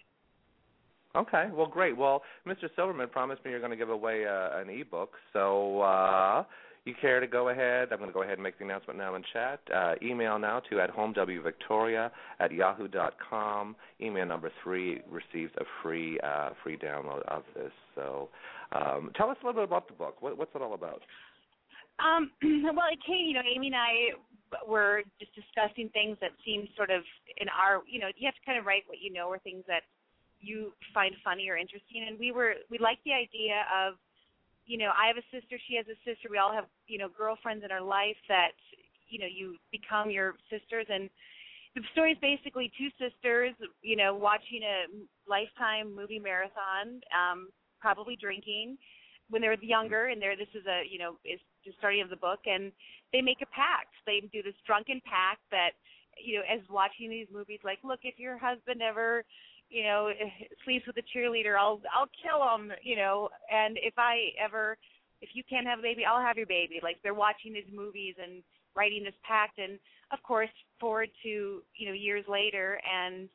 Okay, well, great. Well, Mister Silverman promised me you're going to give away uh, an e-book, so uh, you care to go ahead? I'm going to go ahead and make the announcement now in chat. Uh, email now to at home w victoria at yahoo dot com. Email number three receives a free uh, free download of this. So um, tell us a little bit about the book. What, what's it all about? Um, well, it came, you know, Amy and I were just discussing things that seemed sort of in our, you know, you have to kind of write what you know or things that you find funny or interesting, and we were we liked the idea of, you know, I have a sister, she has a sister, we all have, you know, girlfriends in our life that, you know, you become your sisters, and the story is basically two sisters, you know, watching a Lifetime movie marathon, um, probably drinking when they were younger, and they're, this is a, you know, is the starting of the book, and they make a pact. They do this drunken pact that, you know, as watching these movies, like, look, if your husband ever, you know, sleeps with a cheerleader, I'll I'll kill him, you know, and if I ever, if you can't have a baby, I'll have your baby. Like, they're watching these movies and writing this pact, and, of course, forward to, you know, years later, and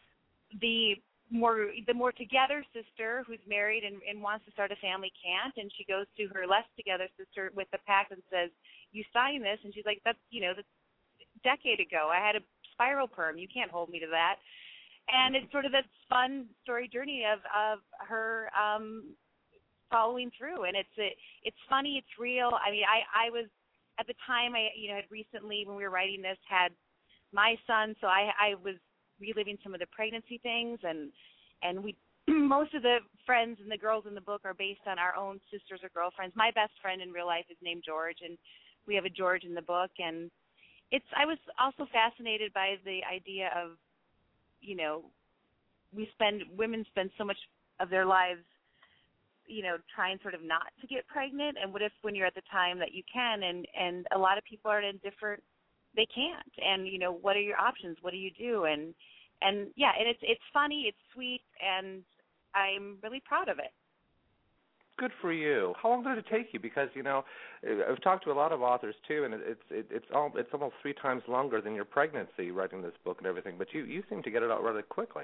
the more the more together sister who's married and, and wants to start a family can't, and she goes to her less together sister with the pact and says, you sign this, and she's like, that's, you know, that's a decade ago. I had a spiral perm. You can't hold me to that. And it's sort of this fun story journey of, of her um, following through. And it's a, it's funny, it's real. I mean, I, I was, at the time, I you know had recently, when we were writing this, had my son, so I, I was reliving some of the pregnancy things. And, and we most of the friends and the girls in the book are based on our own sisters or girlfriends. My best friend in real life is named George, and we have a George in the book. And it's I was also fascinated by the idea of, you know, we spend, women spend so much of their lives, you know, trying sort of not to get pregnant. And what if when you're at the time that you can, and, and a lot of people are in different, they can't. And, you know, what are your options? What do you do? And, and yeah, and it's, it's funny, it's sweet, and I'm really proud of it. Good for you. How long did it take you? Because, you know, I've talked to a lot of authors too, and it's it, it's all, it's almost three times longer than your pregnancy writing this book and everything. But you, you seem to get it out rather quickly.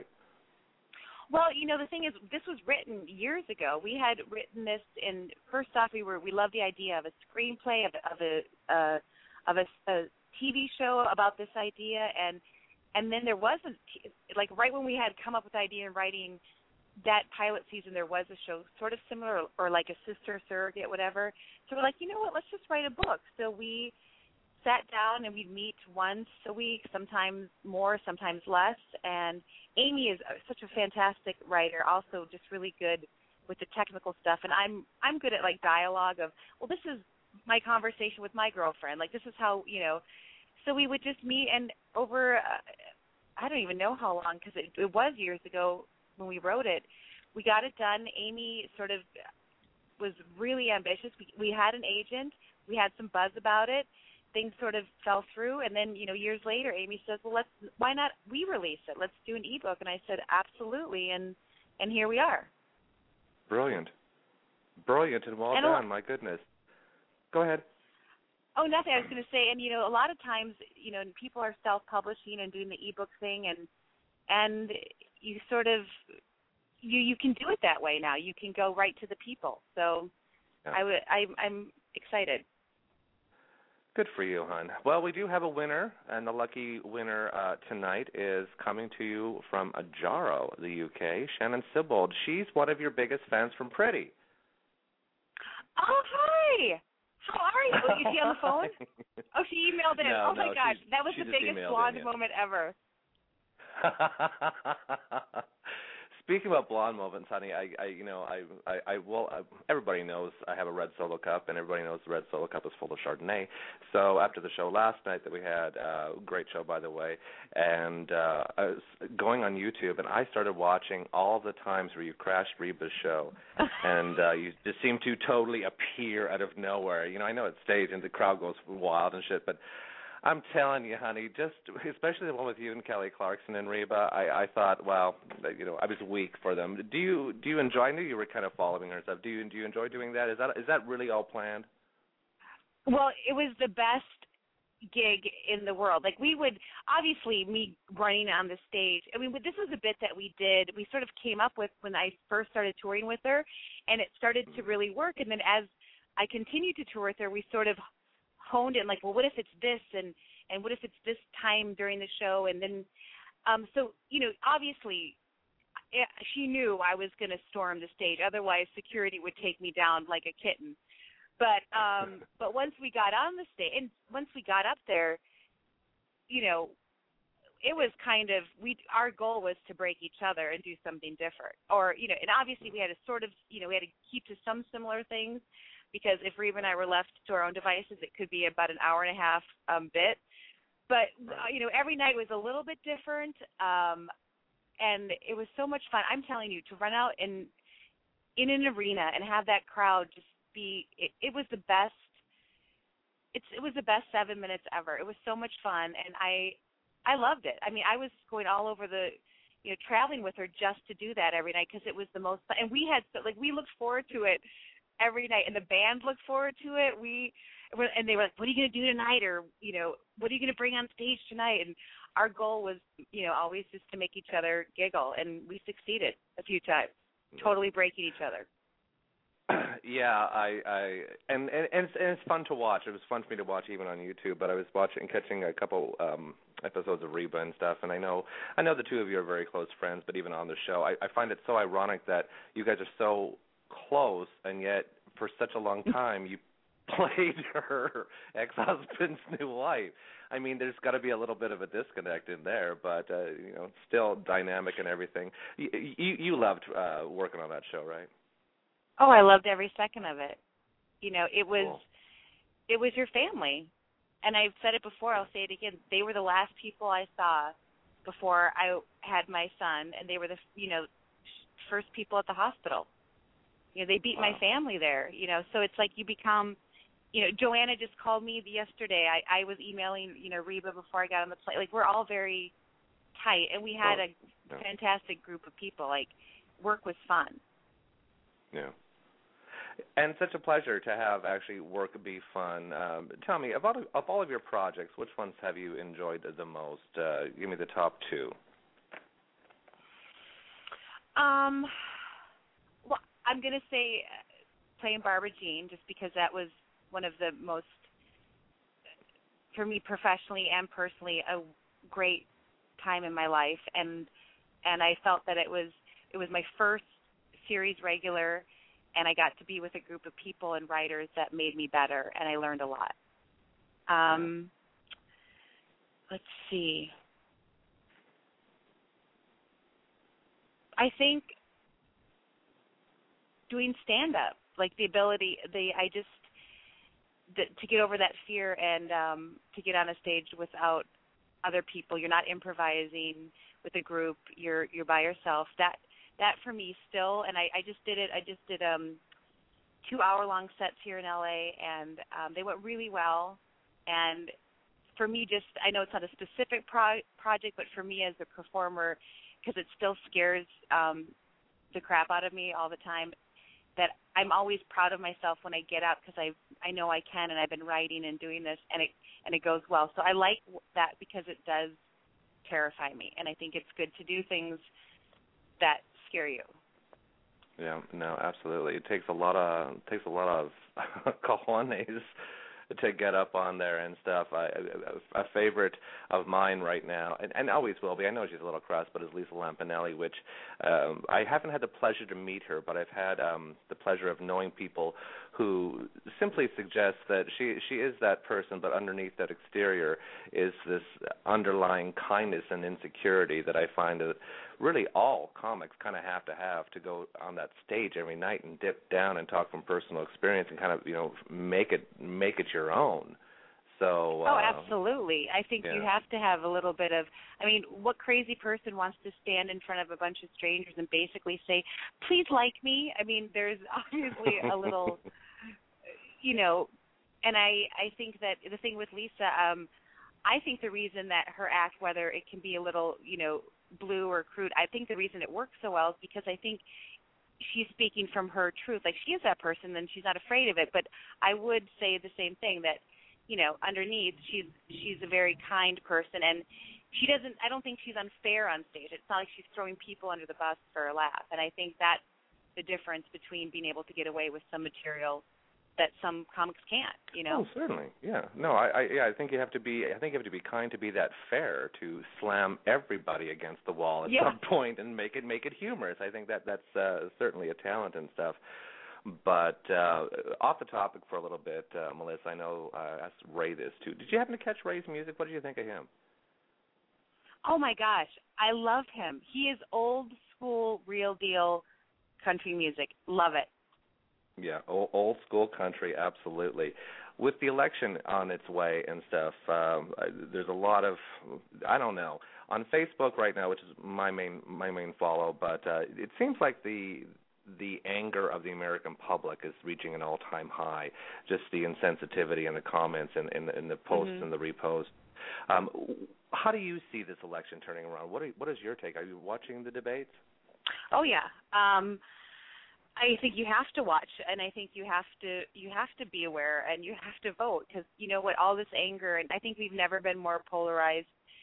Well, you know, the thing is, this was written years ago. We had written this in. First off, we were we loved the idea of a screenplay of of a uh, of a, a T V show about this idea, and and then there was a like right when we had come up with the idea and writing that pilot season, there was a show sort of similar, or like a sister surrogate, whatever. So we're like, you know what, let's just write a book. So we sat down and we'd meet once a week, sometimes more, sometimes less. And Amy is such a fantastic writer, also just really good with the technical stuff. And I'm I'm good at like dialogue of, well, this is my conversation with my girlfriend. Like this is how, you know. So we would just meet, and over, uh, I don't even know how long, because it, it was years ago when we wrote it. We got it done. Amy sort of was really ambitious. We, we had an agent. We had some buzz about it. Things sort of fell through, and then, you know, years later, Amy says, well, let's, why not we release it? Let's do an ebook. And I said, absolutely, and and here we are. Brilliant. Brilliant, and well and done, a, my goodness. Go ahead. Oh, nothing. I was going to say, and, you know, a lot of times, you know, people are self-publishing and doing the ebook thing, and and you sort of, you you can do it that way now. You can go right to the people. So yeah. I w- I, I'm excited. Good for you, hon. Well, we do have a winner, and the lucky winner uh, tonight is coming to you from Jarrow, the U K, Shannon Sibold. She's one of your biggest fans from Pretty. Oh, hi. How are you? Oh, is she on the phone? Oh, she emailed in. No, oh, my no, gosh. That was the biggest blonde in, yeah. moment ever. Speaking about blonde moments, honey, I, I you know, I, I, I well, I, everybody knows I have a red Solo cup, and everybody knows the red Solo cup is full of Chardonnay. So after the show last night that we had, uh, great show by the way, and uh, I was going on YouTube, and I started watching all the times where you crashed Reba's show, and uh, you just seem to totally appear out of nowhere. You know, I know it's staged and the crowd goes wild and shit, but I'm telling you, honey, just especially the one with you and Kelly Clarkson and Reba, I, I thought, well, you know, I was weak for them. Do you do you enjoy? I knew you were kind of following her stuff. Do you do you enjoy doing that? Is that is that really all planned? Well, it was the best gig in the world. Like we would obviously me running on the stage. I mean, this was a bit that we did. We sort of came up with when I first started touring with her, and it started to really work. And then as I continued to tour with her, we sort of honed it, like, well, what if it's this, and, and what if it's this time during the show, and then, um, so, you know, obviously, it, she knew I was going to storm the stage, otherwise security would take me down like a kitten, but, um, but once we got on the stage, and once we got up there, you know, it was kind of, we, our goal was to break each other and do something different, or, you know, and obviously we had to sort of, you know, we had to keep to some similar things, because if Reba and I were left to our own devices, it could be about an hour and a half um, bit. But, uh, you know, every night was a little bit different, um, and it was so much fun. I'm telling you, to run out in, in an arena and have that crowd just be, it, it was the best, it's, it was the best seven minutes ever. It was so much fun, and I I loved it. I mean, I was going all over the, you know, traveling with her just to do that every night because it was the most fun. And we had, so, like, we looked forward to it every night, and the band looked forward to it. We and they were like, "What are you going to do tonight?" Or, you know, "What are you going to bring on stage tonight?" And our goal was, you know, always just to make each other giggle, and we succeeded a few times, totally breaking each other. Yeah, I, I and, and and it's, and it's fun to watch. It was fun for me to watch even on YouTube. But I was watching, catching a couple um, episodes of Reba and stuff, and I know, I know the two of you are very close friends. But even on the show, I, I find it so ironic that you guys are so close, and yet for such a long time you played her ex-husband's new wife. I mean, there's got to be a little bit of a disconnect in there, but uh, you know, still dynamic and everything. You you, you loved uh, working on that show, right? Oh, I loved every second of it. You know, it was Cool. it was your family, and I've said it before. I'll say it again. They were the last people I saw before I had my son, and they were the you know first people at the hospital. You know, they beat Wow. my family there, you know, so it's like you become, you know, Joanna just called me yesterday. I, I was emailing, you know, Reba before I got on the plane. Like, we're all very tight, and we had Oh, a yeah. fantastic group of people. Like, work was fun. Yeah. And such a pleasure to have actually work be fun. Um, tell me, of all, of all of your projects, which ones have you enjoyed the most? Uh, give me the top two. Um, well, I'm going to say playing Barbara Jean, just because that was one of the most, for me professionally and personally, a great time in my life, and and I felt that it was it was my first series regular, and I got to be with a group of people and writers that made me better, and I learned a lot. Um, let's see. I think doing stand-up, like the ability, the I just the, to get over that fear and um, to get on a stage without other people. You're not improvising with a group. You're you're by yourself. That that for me still, and I, I just did it. I just did um, two hour-long sets here in L A, and um, they went really well. And for me, just I know it's not a specific pro- project, but for me as a performer, because it still scares um, the crap out of me all the time, that I'm always proud of myself when I get up because I I know I can, and I've been writing and doing this, and it and it goes well. So I like that because it does terrify me, and I think it's good to do things that scare you. Yeah, no, absolutely. It takes a lot of it takes a lot of cojones to get up on there and stuff. I, a, a favorite of mine right now, and, and always will be, I know she's a little cross, but is Lisa Lampanelli, which um, I haven't had the pleasure to meet her, but I've had um, the pleasure of knowing people who simply suggest that she she is that person, but underneath that exterior is this underlying kindness and insecurity that I find that really all comics kind of have to have to go on that stage every night and dip down and talk from personal experience and kind of, you know, make it make it your own. So oh, uh, absolutely. I think yeah. you have to have a little bit of, I mean, what crazy person wants to stand in front of a bunch of strangers and basically say, please like me? I mean, there's obviously a little, you know, and I, I think that the thing with Lisa, um, I think the reason that her act, whether it can be a little, you know, blue or crude, I think the reason it works so well is because I think she's speaking from her truth. Like, she is that person and she's not afraid of it. But I would say the same thing, that, you know, underneath she's she's a very kind person, and she doesn't, I don't think she's unfair on stage. It's not like she's throwing people under the bus for a laugh. And I think that's the difference between being able to get away with some material that some comics can't, you know. Oh, certainly, yeah. No, I, I, yeah, I think you have to be. I think you have to be kind to be that fair to slam everybody against the wall at yeah. some point and make it make it humorous. I think that that's uh, certainly a talent and stuff. But uh, off the topic for a little bit, uh, Melissa, I know uh, I asked Ray this too. Did you happen to catch Ray's music? What did you think of him? Oh my gosh, I love him. He is old school, real deal country music. Love it. Yeah, old, old school country, absolutely. With the election on its way and stuff, um, there's a lot of, I don't know, on Facebook right now, which is my main my main follow, but uh, it seems like the the anger of the American public is reaching an all-time high. Just the insensitivity in the comments and in, in, in the posts mm-hmm. and the reposts. Um, how do you see this election turning around? What are, what is your take? Are you watching the debates? Oh yeah. Um, I think you have to watch, and I think you have to you have to be aware, and you have to vote, because you know what, all this anger, and I think we've never been more polarized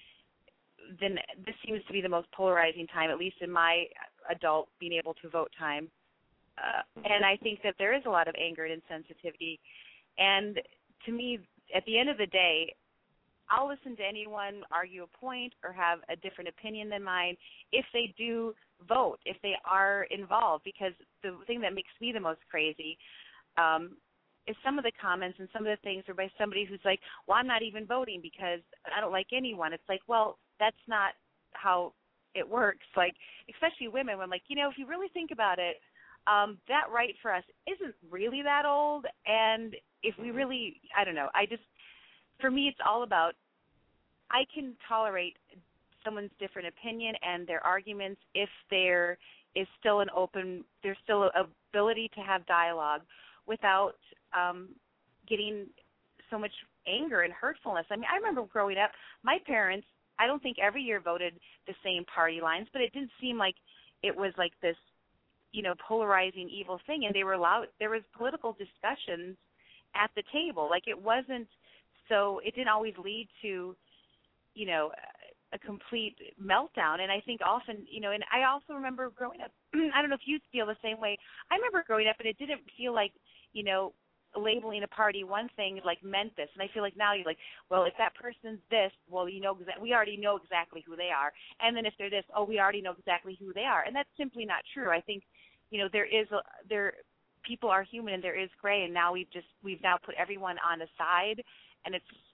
than this seems to be the most polarizing time, at least in my adult being able to vote time. Uh, and I think that there is a lot of anger and insensitivity, and to me, at the end of the day, I'll listen to anyone argue a point or have a different opinion than mine if they do vote, if they are involved, because the thing that makes me the most crazy um, is some of the comments and some of the things are by somebody who's like, well, I'm not even voting because I don't like anyone. It's like, well, that's not how it works. Like, especially women, when I'm like, you know, if you really think about it, um, that right for us isn't really that old. And if we really, I don't know, I just, for me, it's all about, I can tolerate someone's different opinion and their arguments if there is still an open, there's still an ability to have dialogue without um, getting so much anger and hurtfulness. I mean, I remember growing up, my parents, I don't think every year voted the same party lines, but it didn't seem like it was like this, you know, polarizing evil thing. And they were allowed, there was political discussions at the table. Like, it wasn't, so it didn't always lead to, you know, a complete meltdown. And I think often, you know, and I also remember growing up, I don't know if you feel the same way. I remember growing up and it didn't feel like, you know, labeling a party one thing like meant this. And I feel like now you're like, well, if that person's this, well, you know, we already know exactly who they are. And then if they're this, oh, we already know exactly who they are. And that's simply not true. I think, you know, there is a, there, people are human and there is gray. And now we've just, we've now put everyone on a side, and it's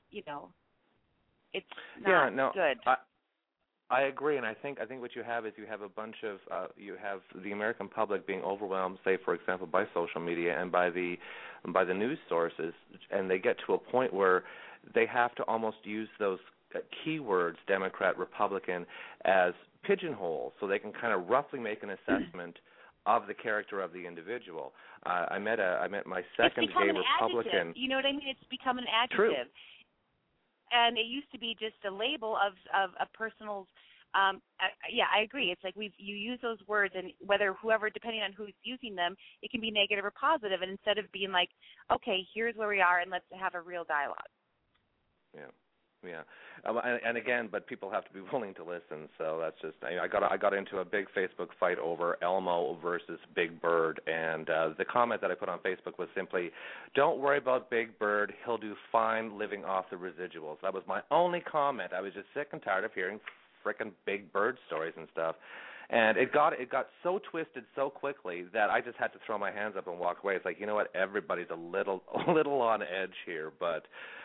you know, it's yeah, not no, good. I, I agree, and I think I think what you have is you have a bunch of uh, you have the American public being overwhelmed, say for example, by social media and by the by the news sources, and they get to a point where they have to almost use those keywords, Democrat, Republican, as pigeonholes, so they can kind of roughly make an assessment of the character of the individual. Uh, I met a I met my second it's become gay an Republican. Adjective. You know what I mean? It's become an adjective. True. And it used to be just a label of of a person's. Um, uh, yeah, I agree. It's like we've you use those words, and whether whoever, depending on who's using them, it can be negative or positive. And instead of being like, okay, here's where we are, and let's have a real dialogue. Yeah. Yeah, um, and, and again, but people have to be willing to listen. So that's just I, I got I got into a big Facebook fight over Elmo versus Big Bird, and uh, the comment that I put on Facebook was simply, "Don't worry about Big Bird. He'll do fine living off the residuals." That was my only comment. I was just sick and tired of hearing frickin' Big Bird stories and stuff, and it got it got so twisted so quickly that I just had to throw my hands up and walk away. It's like, you know what? Everybody's a little a little on edge here, but.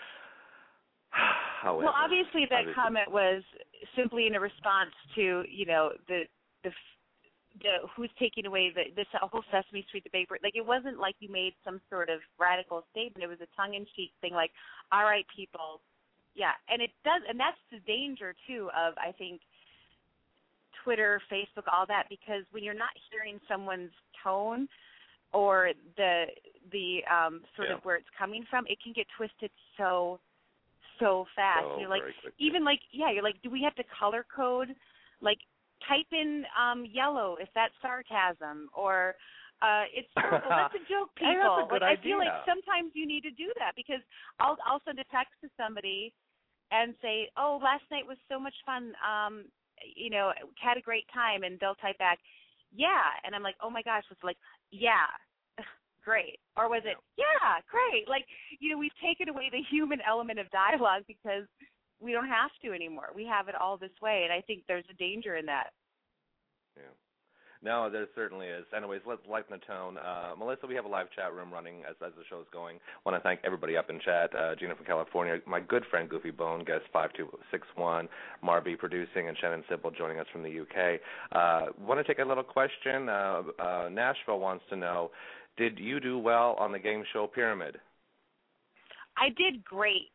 However, well, obviously that obviously. comment was simply in a response to, you know, the the, the who's taking away the this whole Sesame Street debate. Like, it wasn't like you made some sort of radical statement. It was a tongue-in-cheek thing, like, all right, people, yeah. And it does, and that's the danger too of, I think, Twitter, Facebook, all that, because when you're not hearing someone's tone or the the um, sort yeah. of where it's coming from, it can get twisted so. so fast. So you're like, quickly. even like, yeah, you're like, do we have to color code? Like, type in um, yellow if that's sarcasm, or uh, it's well, that's a joke, people. Hey, that's a good like, idea. I feel like sometimes you need to do that, because I'll I'll send a text to somebody and say, oh, last night was so much fun. Um, you know, had a great time, and they'll type back, yeah, and I'm like, oh my gosh, it's like, yeah. Great. Or was it, yeah, great. Like, you know, we've taken away the human element of dialogue because we don't have to anymore. We have it all this way, and I think there's a danger in that. Yeah. No, there certainly is. Anyways, let's lighten the tone. Uh, Melissa, we have a live chat room running as, as the show's going. I want to thank everybody up in chat. Uh, Gina from California, my good friend Goofy Bone, guest five two six one, Marby producing, and Shannon Sybil joining us from the U K. Uh, want to take a little question. Uh, uh, Nashville wants to know, did you do well on the game show Pyramid? I did great.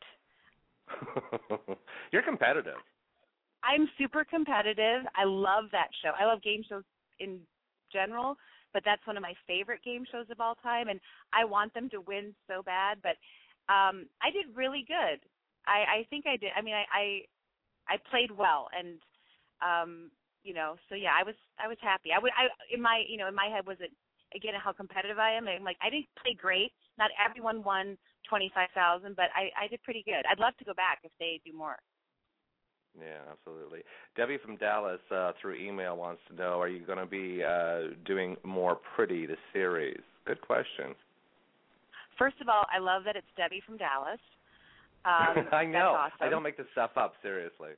You're competitive. I'm super competitive. I love that show. I love game shows in general, but that's one of my favorite game shows of all time, and I want them to win so bad. But um, I did really good. I, I think I did. I mean, I, I I played well, and um, you know, so yeah, I was I was happy. I would I in my you know in my head was it. Again, how competitive I am. I'm like, I didn't play great. Not everyone won twenty-five thousand, but I, I did pretty good. I'd love to go back if they do more. Yeah, absolutely. Debbie from Dallas uh, through email wants to know, are you going to be uh, doing more Pretty, the series? Good question. First of all, I love that it's Debbie from Dallas. Um, I know. That's awesome. I don't make this stuff up, seriously.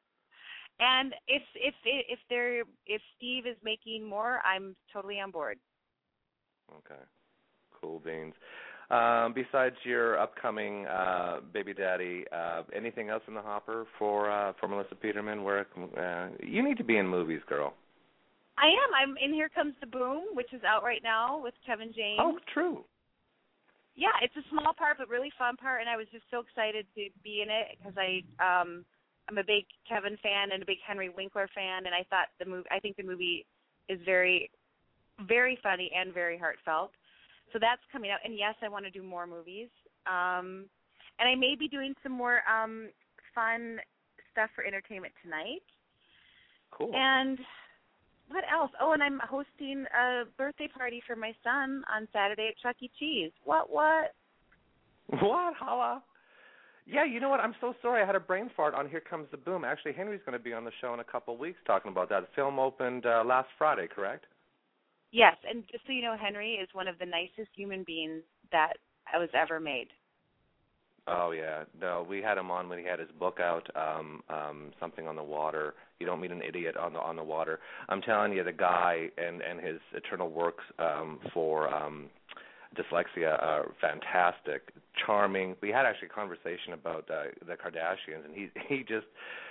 And if if if they're if Steve is making more, I'm totally on board. Okay, cool beans. Um, besides your upcoming uh, baby daddy, uh, anything else in the hopper for uh, for Melissa Peterman? Where uh, you need to be in movies, girl. I am. I'm in Here Comes the Boom, which is out right now with Kevin James. Oh, true. Yeah, it's a small part but really fun part, and I was just so excited to be in it because I um, I'm a big Kevin fan and a big Henry Winkler fan, and I thought the movie. I think the movie is very. very funny and very heartfelt. So that's coming out. And, yes, I want to do more movies. Um, and I may be doing some more um, fun stuff for Entertainment Tonight. Cool. And what else? Oh, and I'm hosting a birthday party for my son on Saturday at Chuck E. Cheese. What, what? What? Holla. Yeah, you know what? I'm so sorry. I had a brain fart on Here Comes the Boom. Actually, Henry's going to be on the show in a couple of weeks talking about that. The film opened uh, last Friday, correct? Yes, and just so you know, Henry is one of the nicest human beings that was ever made. Oh, yeah. No, we had him on when he had his book out, um, um, Something on the Water. You Don't Meet an Idiot on the on the Water. I'm telling you, the guy and, and his eternal works um, for um, dyslexia are fantastic. charming. We had actually a conversation about uh, the Kardashians, and he he just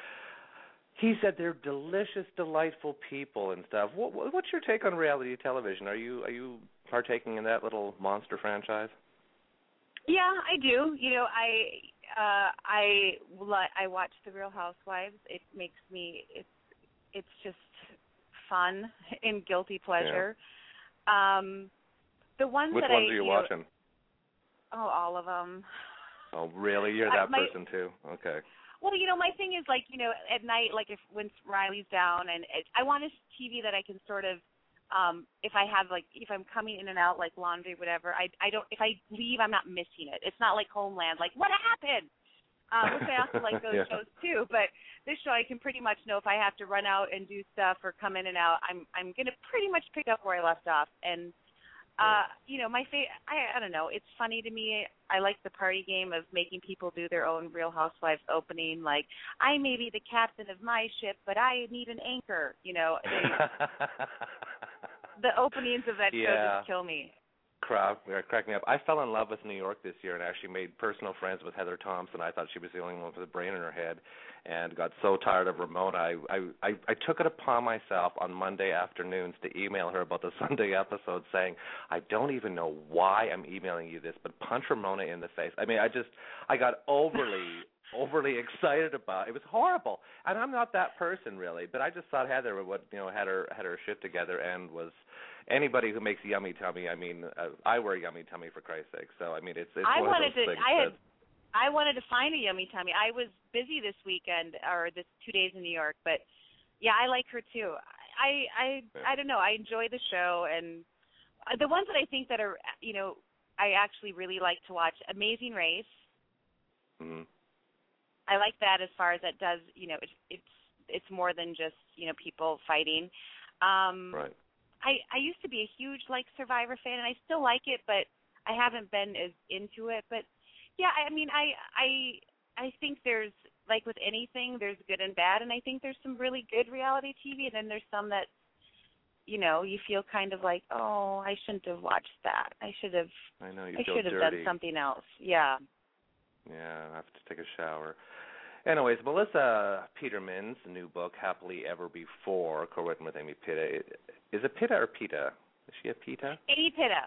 he said they're delicious, delightful people and stuff. What, what's your take on reality television? Are you are you partaking in that little monster franchise? Yeah, I do. You know, I uh, I I watch The Real Housewives. It makes me it's it's just fun and guilty pleasure. Yeah. Um, the ones Which that ones I, are you, you watching? Know, oh, all of them. Oh, really? You're that uh, my, person too? Okay. Well, you know, my thing is like, you know, at night, like if when Riley's down, and it, I want a T V that I can sort of, um, if I have like, if I'm coming in and out like laundry, whatever, I I don't, if I leave, I'm not missing it. It's not like Homeland, like what happened? Um, which I also like those yeah. shows too. But this show, I can pretty much know if I have to run out and do stuff or come in and out, I'm I'm gonna pretty much pick up where I left off. And uh, you know, my fa- I I don't know, it's funny to me. I like the party game of making people do their own Real Housewives opening. Like, I may be the captain of my ship, but I need an anchor. You know, they, the openings of that yeah. show just kill me. Crowd, crack me up. I fell in love with New York this year and actually made personal friends with Heather Thompson. I thought she was the only one with a brain in her head, and got so tired of Ramona. I, I, I, I took it upon myself on Monday afternoons to email her about the Sunday episode saying, I don't even know why I'm emailing you this, but punch Ramona in the face. I mean, I just, I got overly... overly excited about it. It was horrible, and I'm not that person really. But I just thought Heather would, you know, had her had her shit together, and was anybody who makes yummy tummy. I mean, uh, I wear yummy tummy for Christ's sake. So I mean, it's it's I one wanted of those to. things I had. that, I wanted to find a yummy tummy. I was busy this weekend or this two days in New York, but yeah, I like her too. I I yeah. I don't know. I enjoy the show, and the ones that I think that are, you know, I actually really like to watch. Amazing Race. Mm-hmm. I like that as far as it does, you know, it, it's it's more than just, you know, people fighting. Um, right. I, I used to be a huge, like, Survivor fan, and I still like it, but I haven't been as into it. But, yeah, I mean, I I I think there's, like with anything, there's good and bad, and I think there's some really good reality T V, and then there's some that, you know, you feel kind of like, oh, I shouldn't have watched that. I should have, I know, you I feel should have dirty. done something else. Yeah. Yeah, I have to take a shower. Anyways, Melissa Peterman's new book, Happily Ever Before, co-written with Amy Pitta. Is it Pitta or Pita? Is she a Pita? Amy Pitta.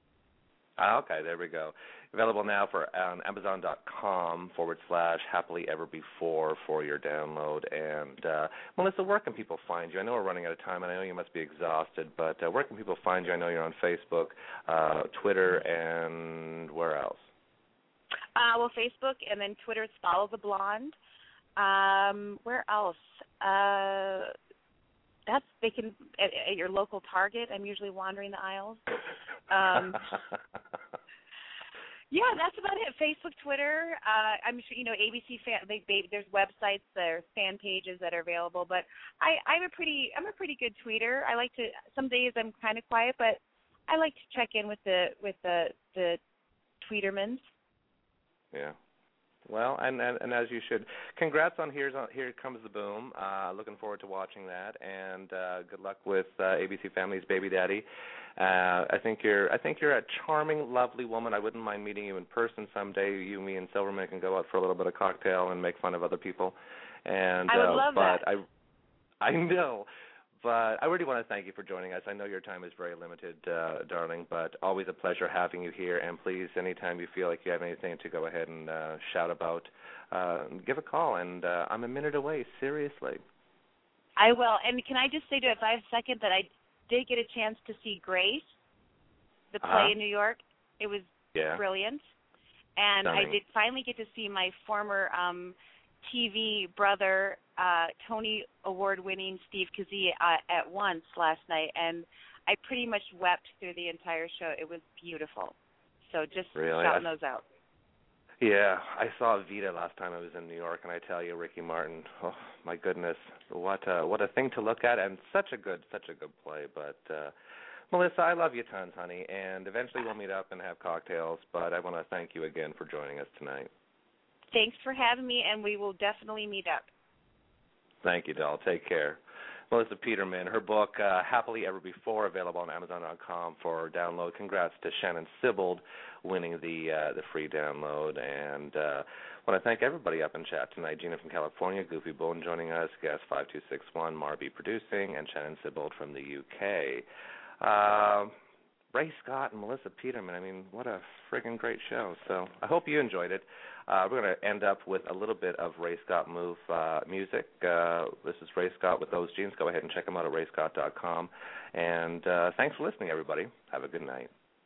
Ah, okay, there we go. Available now for on Amazon.com forward slash Happily Ever Before for your download. And uh, Melissa, where can people find you? I know we're running out of time, and I know you must be exhausted, but uh, where can people find you? I know you're on Facebook, uh, Twitter, and where else? Uh, well, Facebook, and then Twitter, it's Follow the Blonde. Um, where else? Uh, that's they can at, at your local Target. I'm usually wandering the aisles. Um, yeah, that's about it. Facebook, Twitter. Uh, I'm sure you know A B C fan. They, they, there's websites, there's fan pages that are available. But I, I'm a pretty, I'm a pretty good tweeter. I like to. Some days I'm kind of quiet, but I like to check in with the with the the tweetermans. Yeah. Well, and, and and as you should. Congrats on Here's on, Here Comes the Boom. Uh, looking forward to watching that, and uh, good luck with uh, A B C Family's Baby Daddy. Uh, I think you're I think you're a charming, lovely woman. I wouldn't mind meeting you in person someday. You, me, and Silverman can go out for a little bit of cocktail and make fun of other people. And I would uh, love but that. I I know. But I really want to thank you for joining us. I know your time is very limited, uh, darling, but always a pleasure having you here. And please, anytime you feel like you have anything to go ahead and uh, shout about, uh, give a call. And uh, I'm a minute away, seriously. I will. And can I just say to you, if I have a second, that I did get a chance to see Grace, the play uh-huh. in New York. It was yeah. brilliant. And Stunning. I did finally get to see my former um, T V brother, uh, Tony Award-winning Steve Kazee, uh, at once last night, and I pretty much wept through the entire show. It was beautiful. So just really? shouting I, those out. Yeah, I saw Vita last time I was in New York, and I tell you, Ricky Martin, oh my goodness, what a, what a thing to look at, and such a good, such a good play. But uh, Melissa, I love you tons, honey, and eventually we'll meet up and have cocktails. But I want to thank you again for joining us tonight. Thanks for having me, and we will definitely meet up. Thank you, doll. Take care. Melissa Peterman. Her book, uh, Happily Ever Before, available on Amazon dot com for download. Congrats to Shannon Sibbald winning the uh, the free download. And I uh, want to thank everybody up in chat tonight. Gina from California, Goofy Bone joining us, guest five two six one, Marby producing, and Shannon Sibbald from the U K. Uh, Ray Scott and Melissa Peterman. I mean, what a friggin' great show. So I hope you enjoyed it. Uh, we're going to end up with a little bit of Ray Scott Move uh, music. Uh, this is Ray Scott with Those Jeans. Go ahead and check him out at ray scott dot com. And uh, thanks for listening, everybody. Have a good night.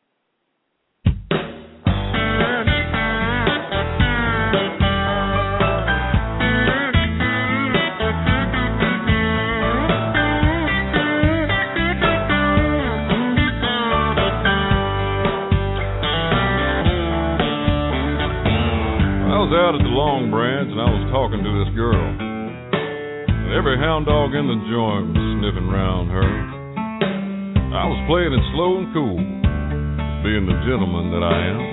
I was out at the Long Branch and I was talking to this girl. And every hound dog in the joint was sniffing round her. I was playing it slow and cool, being the gentleman that I am.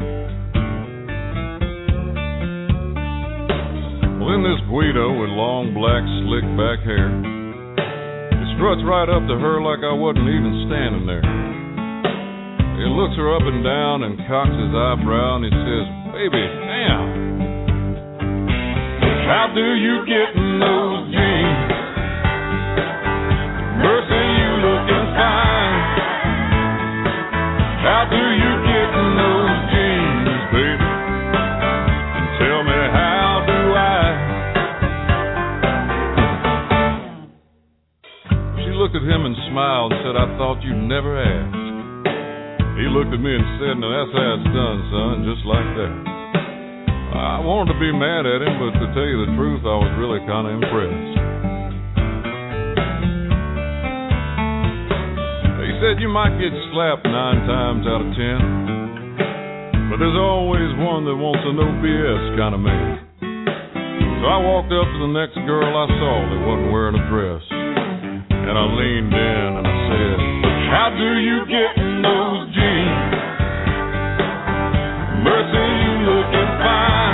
Well, then this Guido with long black slick back hair, he struts right up to her like I wasn't even standing there. He looks her up and down and cocks his eyebrow and he says, "Baby, damn. How do you get in those jeans? Mercy, you looking fine. How do you get in those jeans, baby? And tell me, how do I?" She looked at him and smiled and said, "I thought you'd never ask." He looked at me and said, "Now that's how it's done, son, just like that." I wanted to be mad at him, but to tell you the truth, I was really kind of impressed. He said you might get slapped nine times out of ten, but there's always one that wants a no B S kind of man. So I walked up to the next girl I saw that wasn't wearing a dress, and I leaned in and I said, "How do you get in those jeans? Mercy, you looking fine.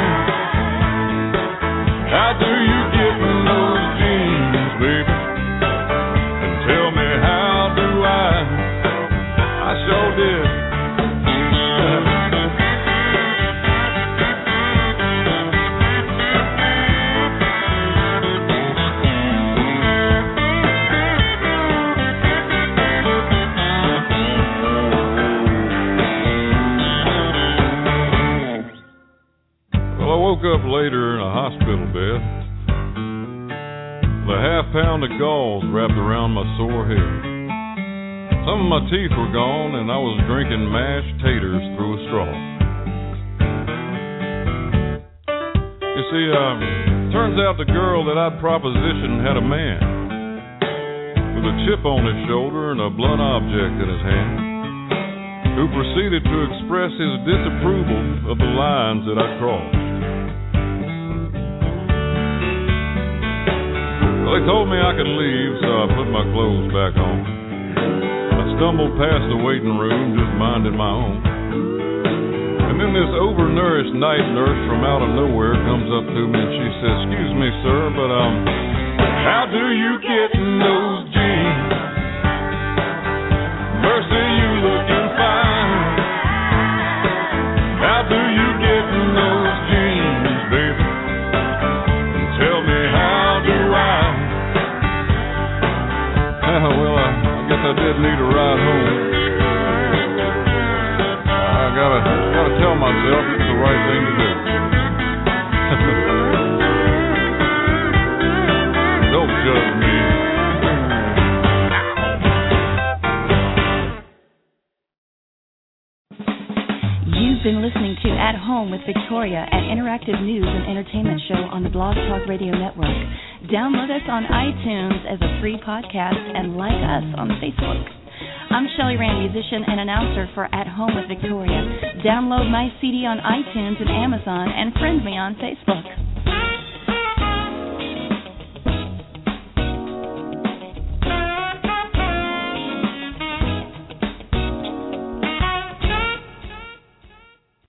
How do you get in those jeans, baby? And tell me, how do I?" I sure did. Well, I woke up later in a hospital bed, with a half pound of gauze wrapped around my sore head. Some of my teeth were gone, and I was drinking mashed taters through a straw. You see, uh, turns out the girl that I'd propositioned had a man with a chip on his shoulder and a blunt object in his hand, who proceeded to express his disapproval of the lines that I crossed. Well, they told me I could leave, so I put my clothes back on. I stumbled past the waiting room, just minding my own. And then this overnourished night nurse from out of nowhere comes up to me and she says, "Excuse me, sir, but um, how do you get in those jeans? Mercy, you looking fine. How do you get in those jeans, baby? And tell me, how do I?" Well, I, I guess I did need a ride home. I gotta, gotta tell myself it's the right thing to do. Don't judge me. You've been listening to At Home with Victoria, an interactive news and entertainment show on the Blog Talk Radio Network. Download us on iTunes as a free podcast and like us on Facebook. I'm Shelley Rand, musician and announcer for At Home with Victoria. Download my C D on iTunes and Amazon and friend me on Facebook.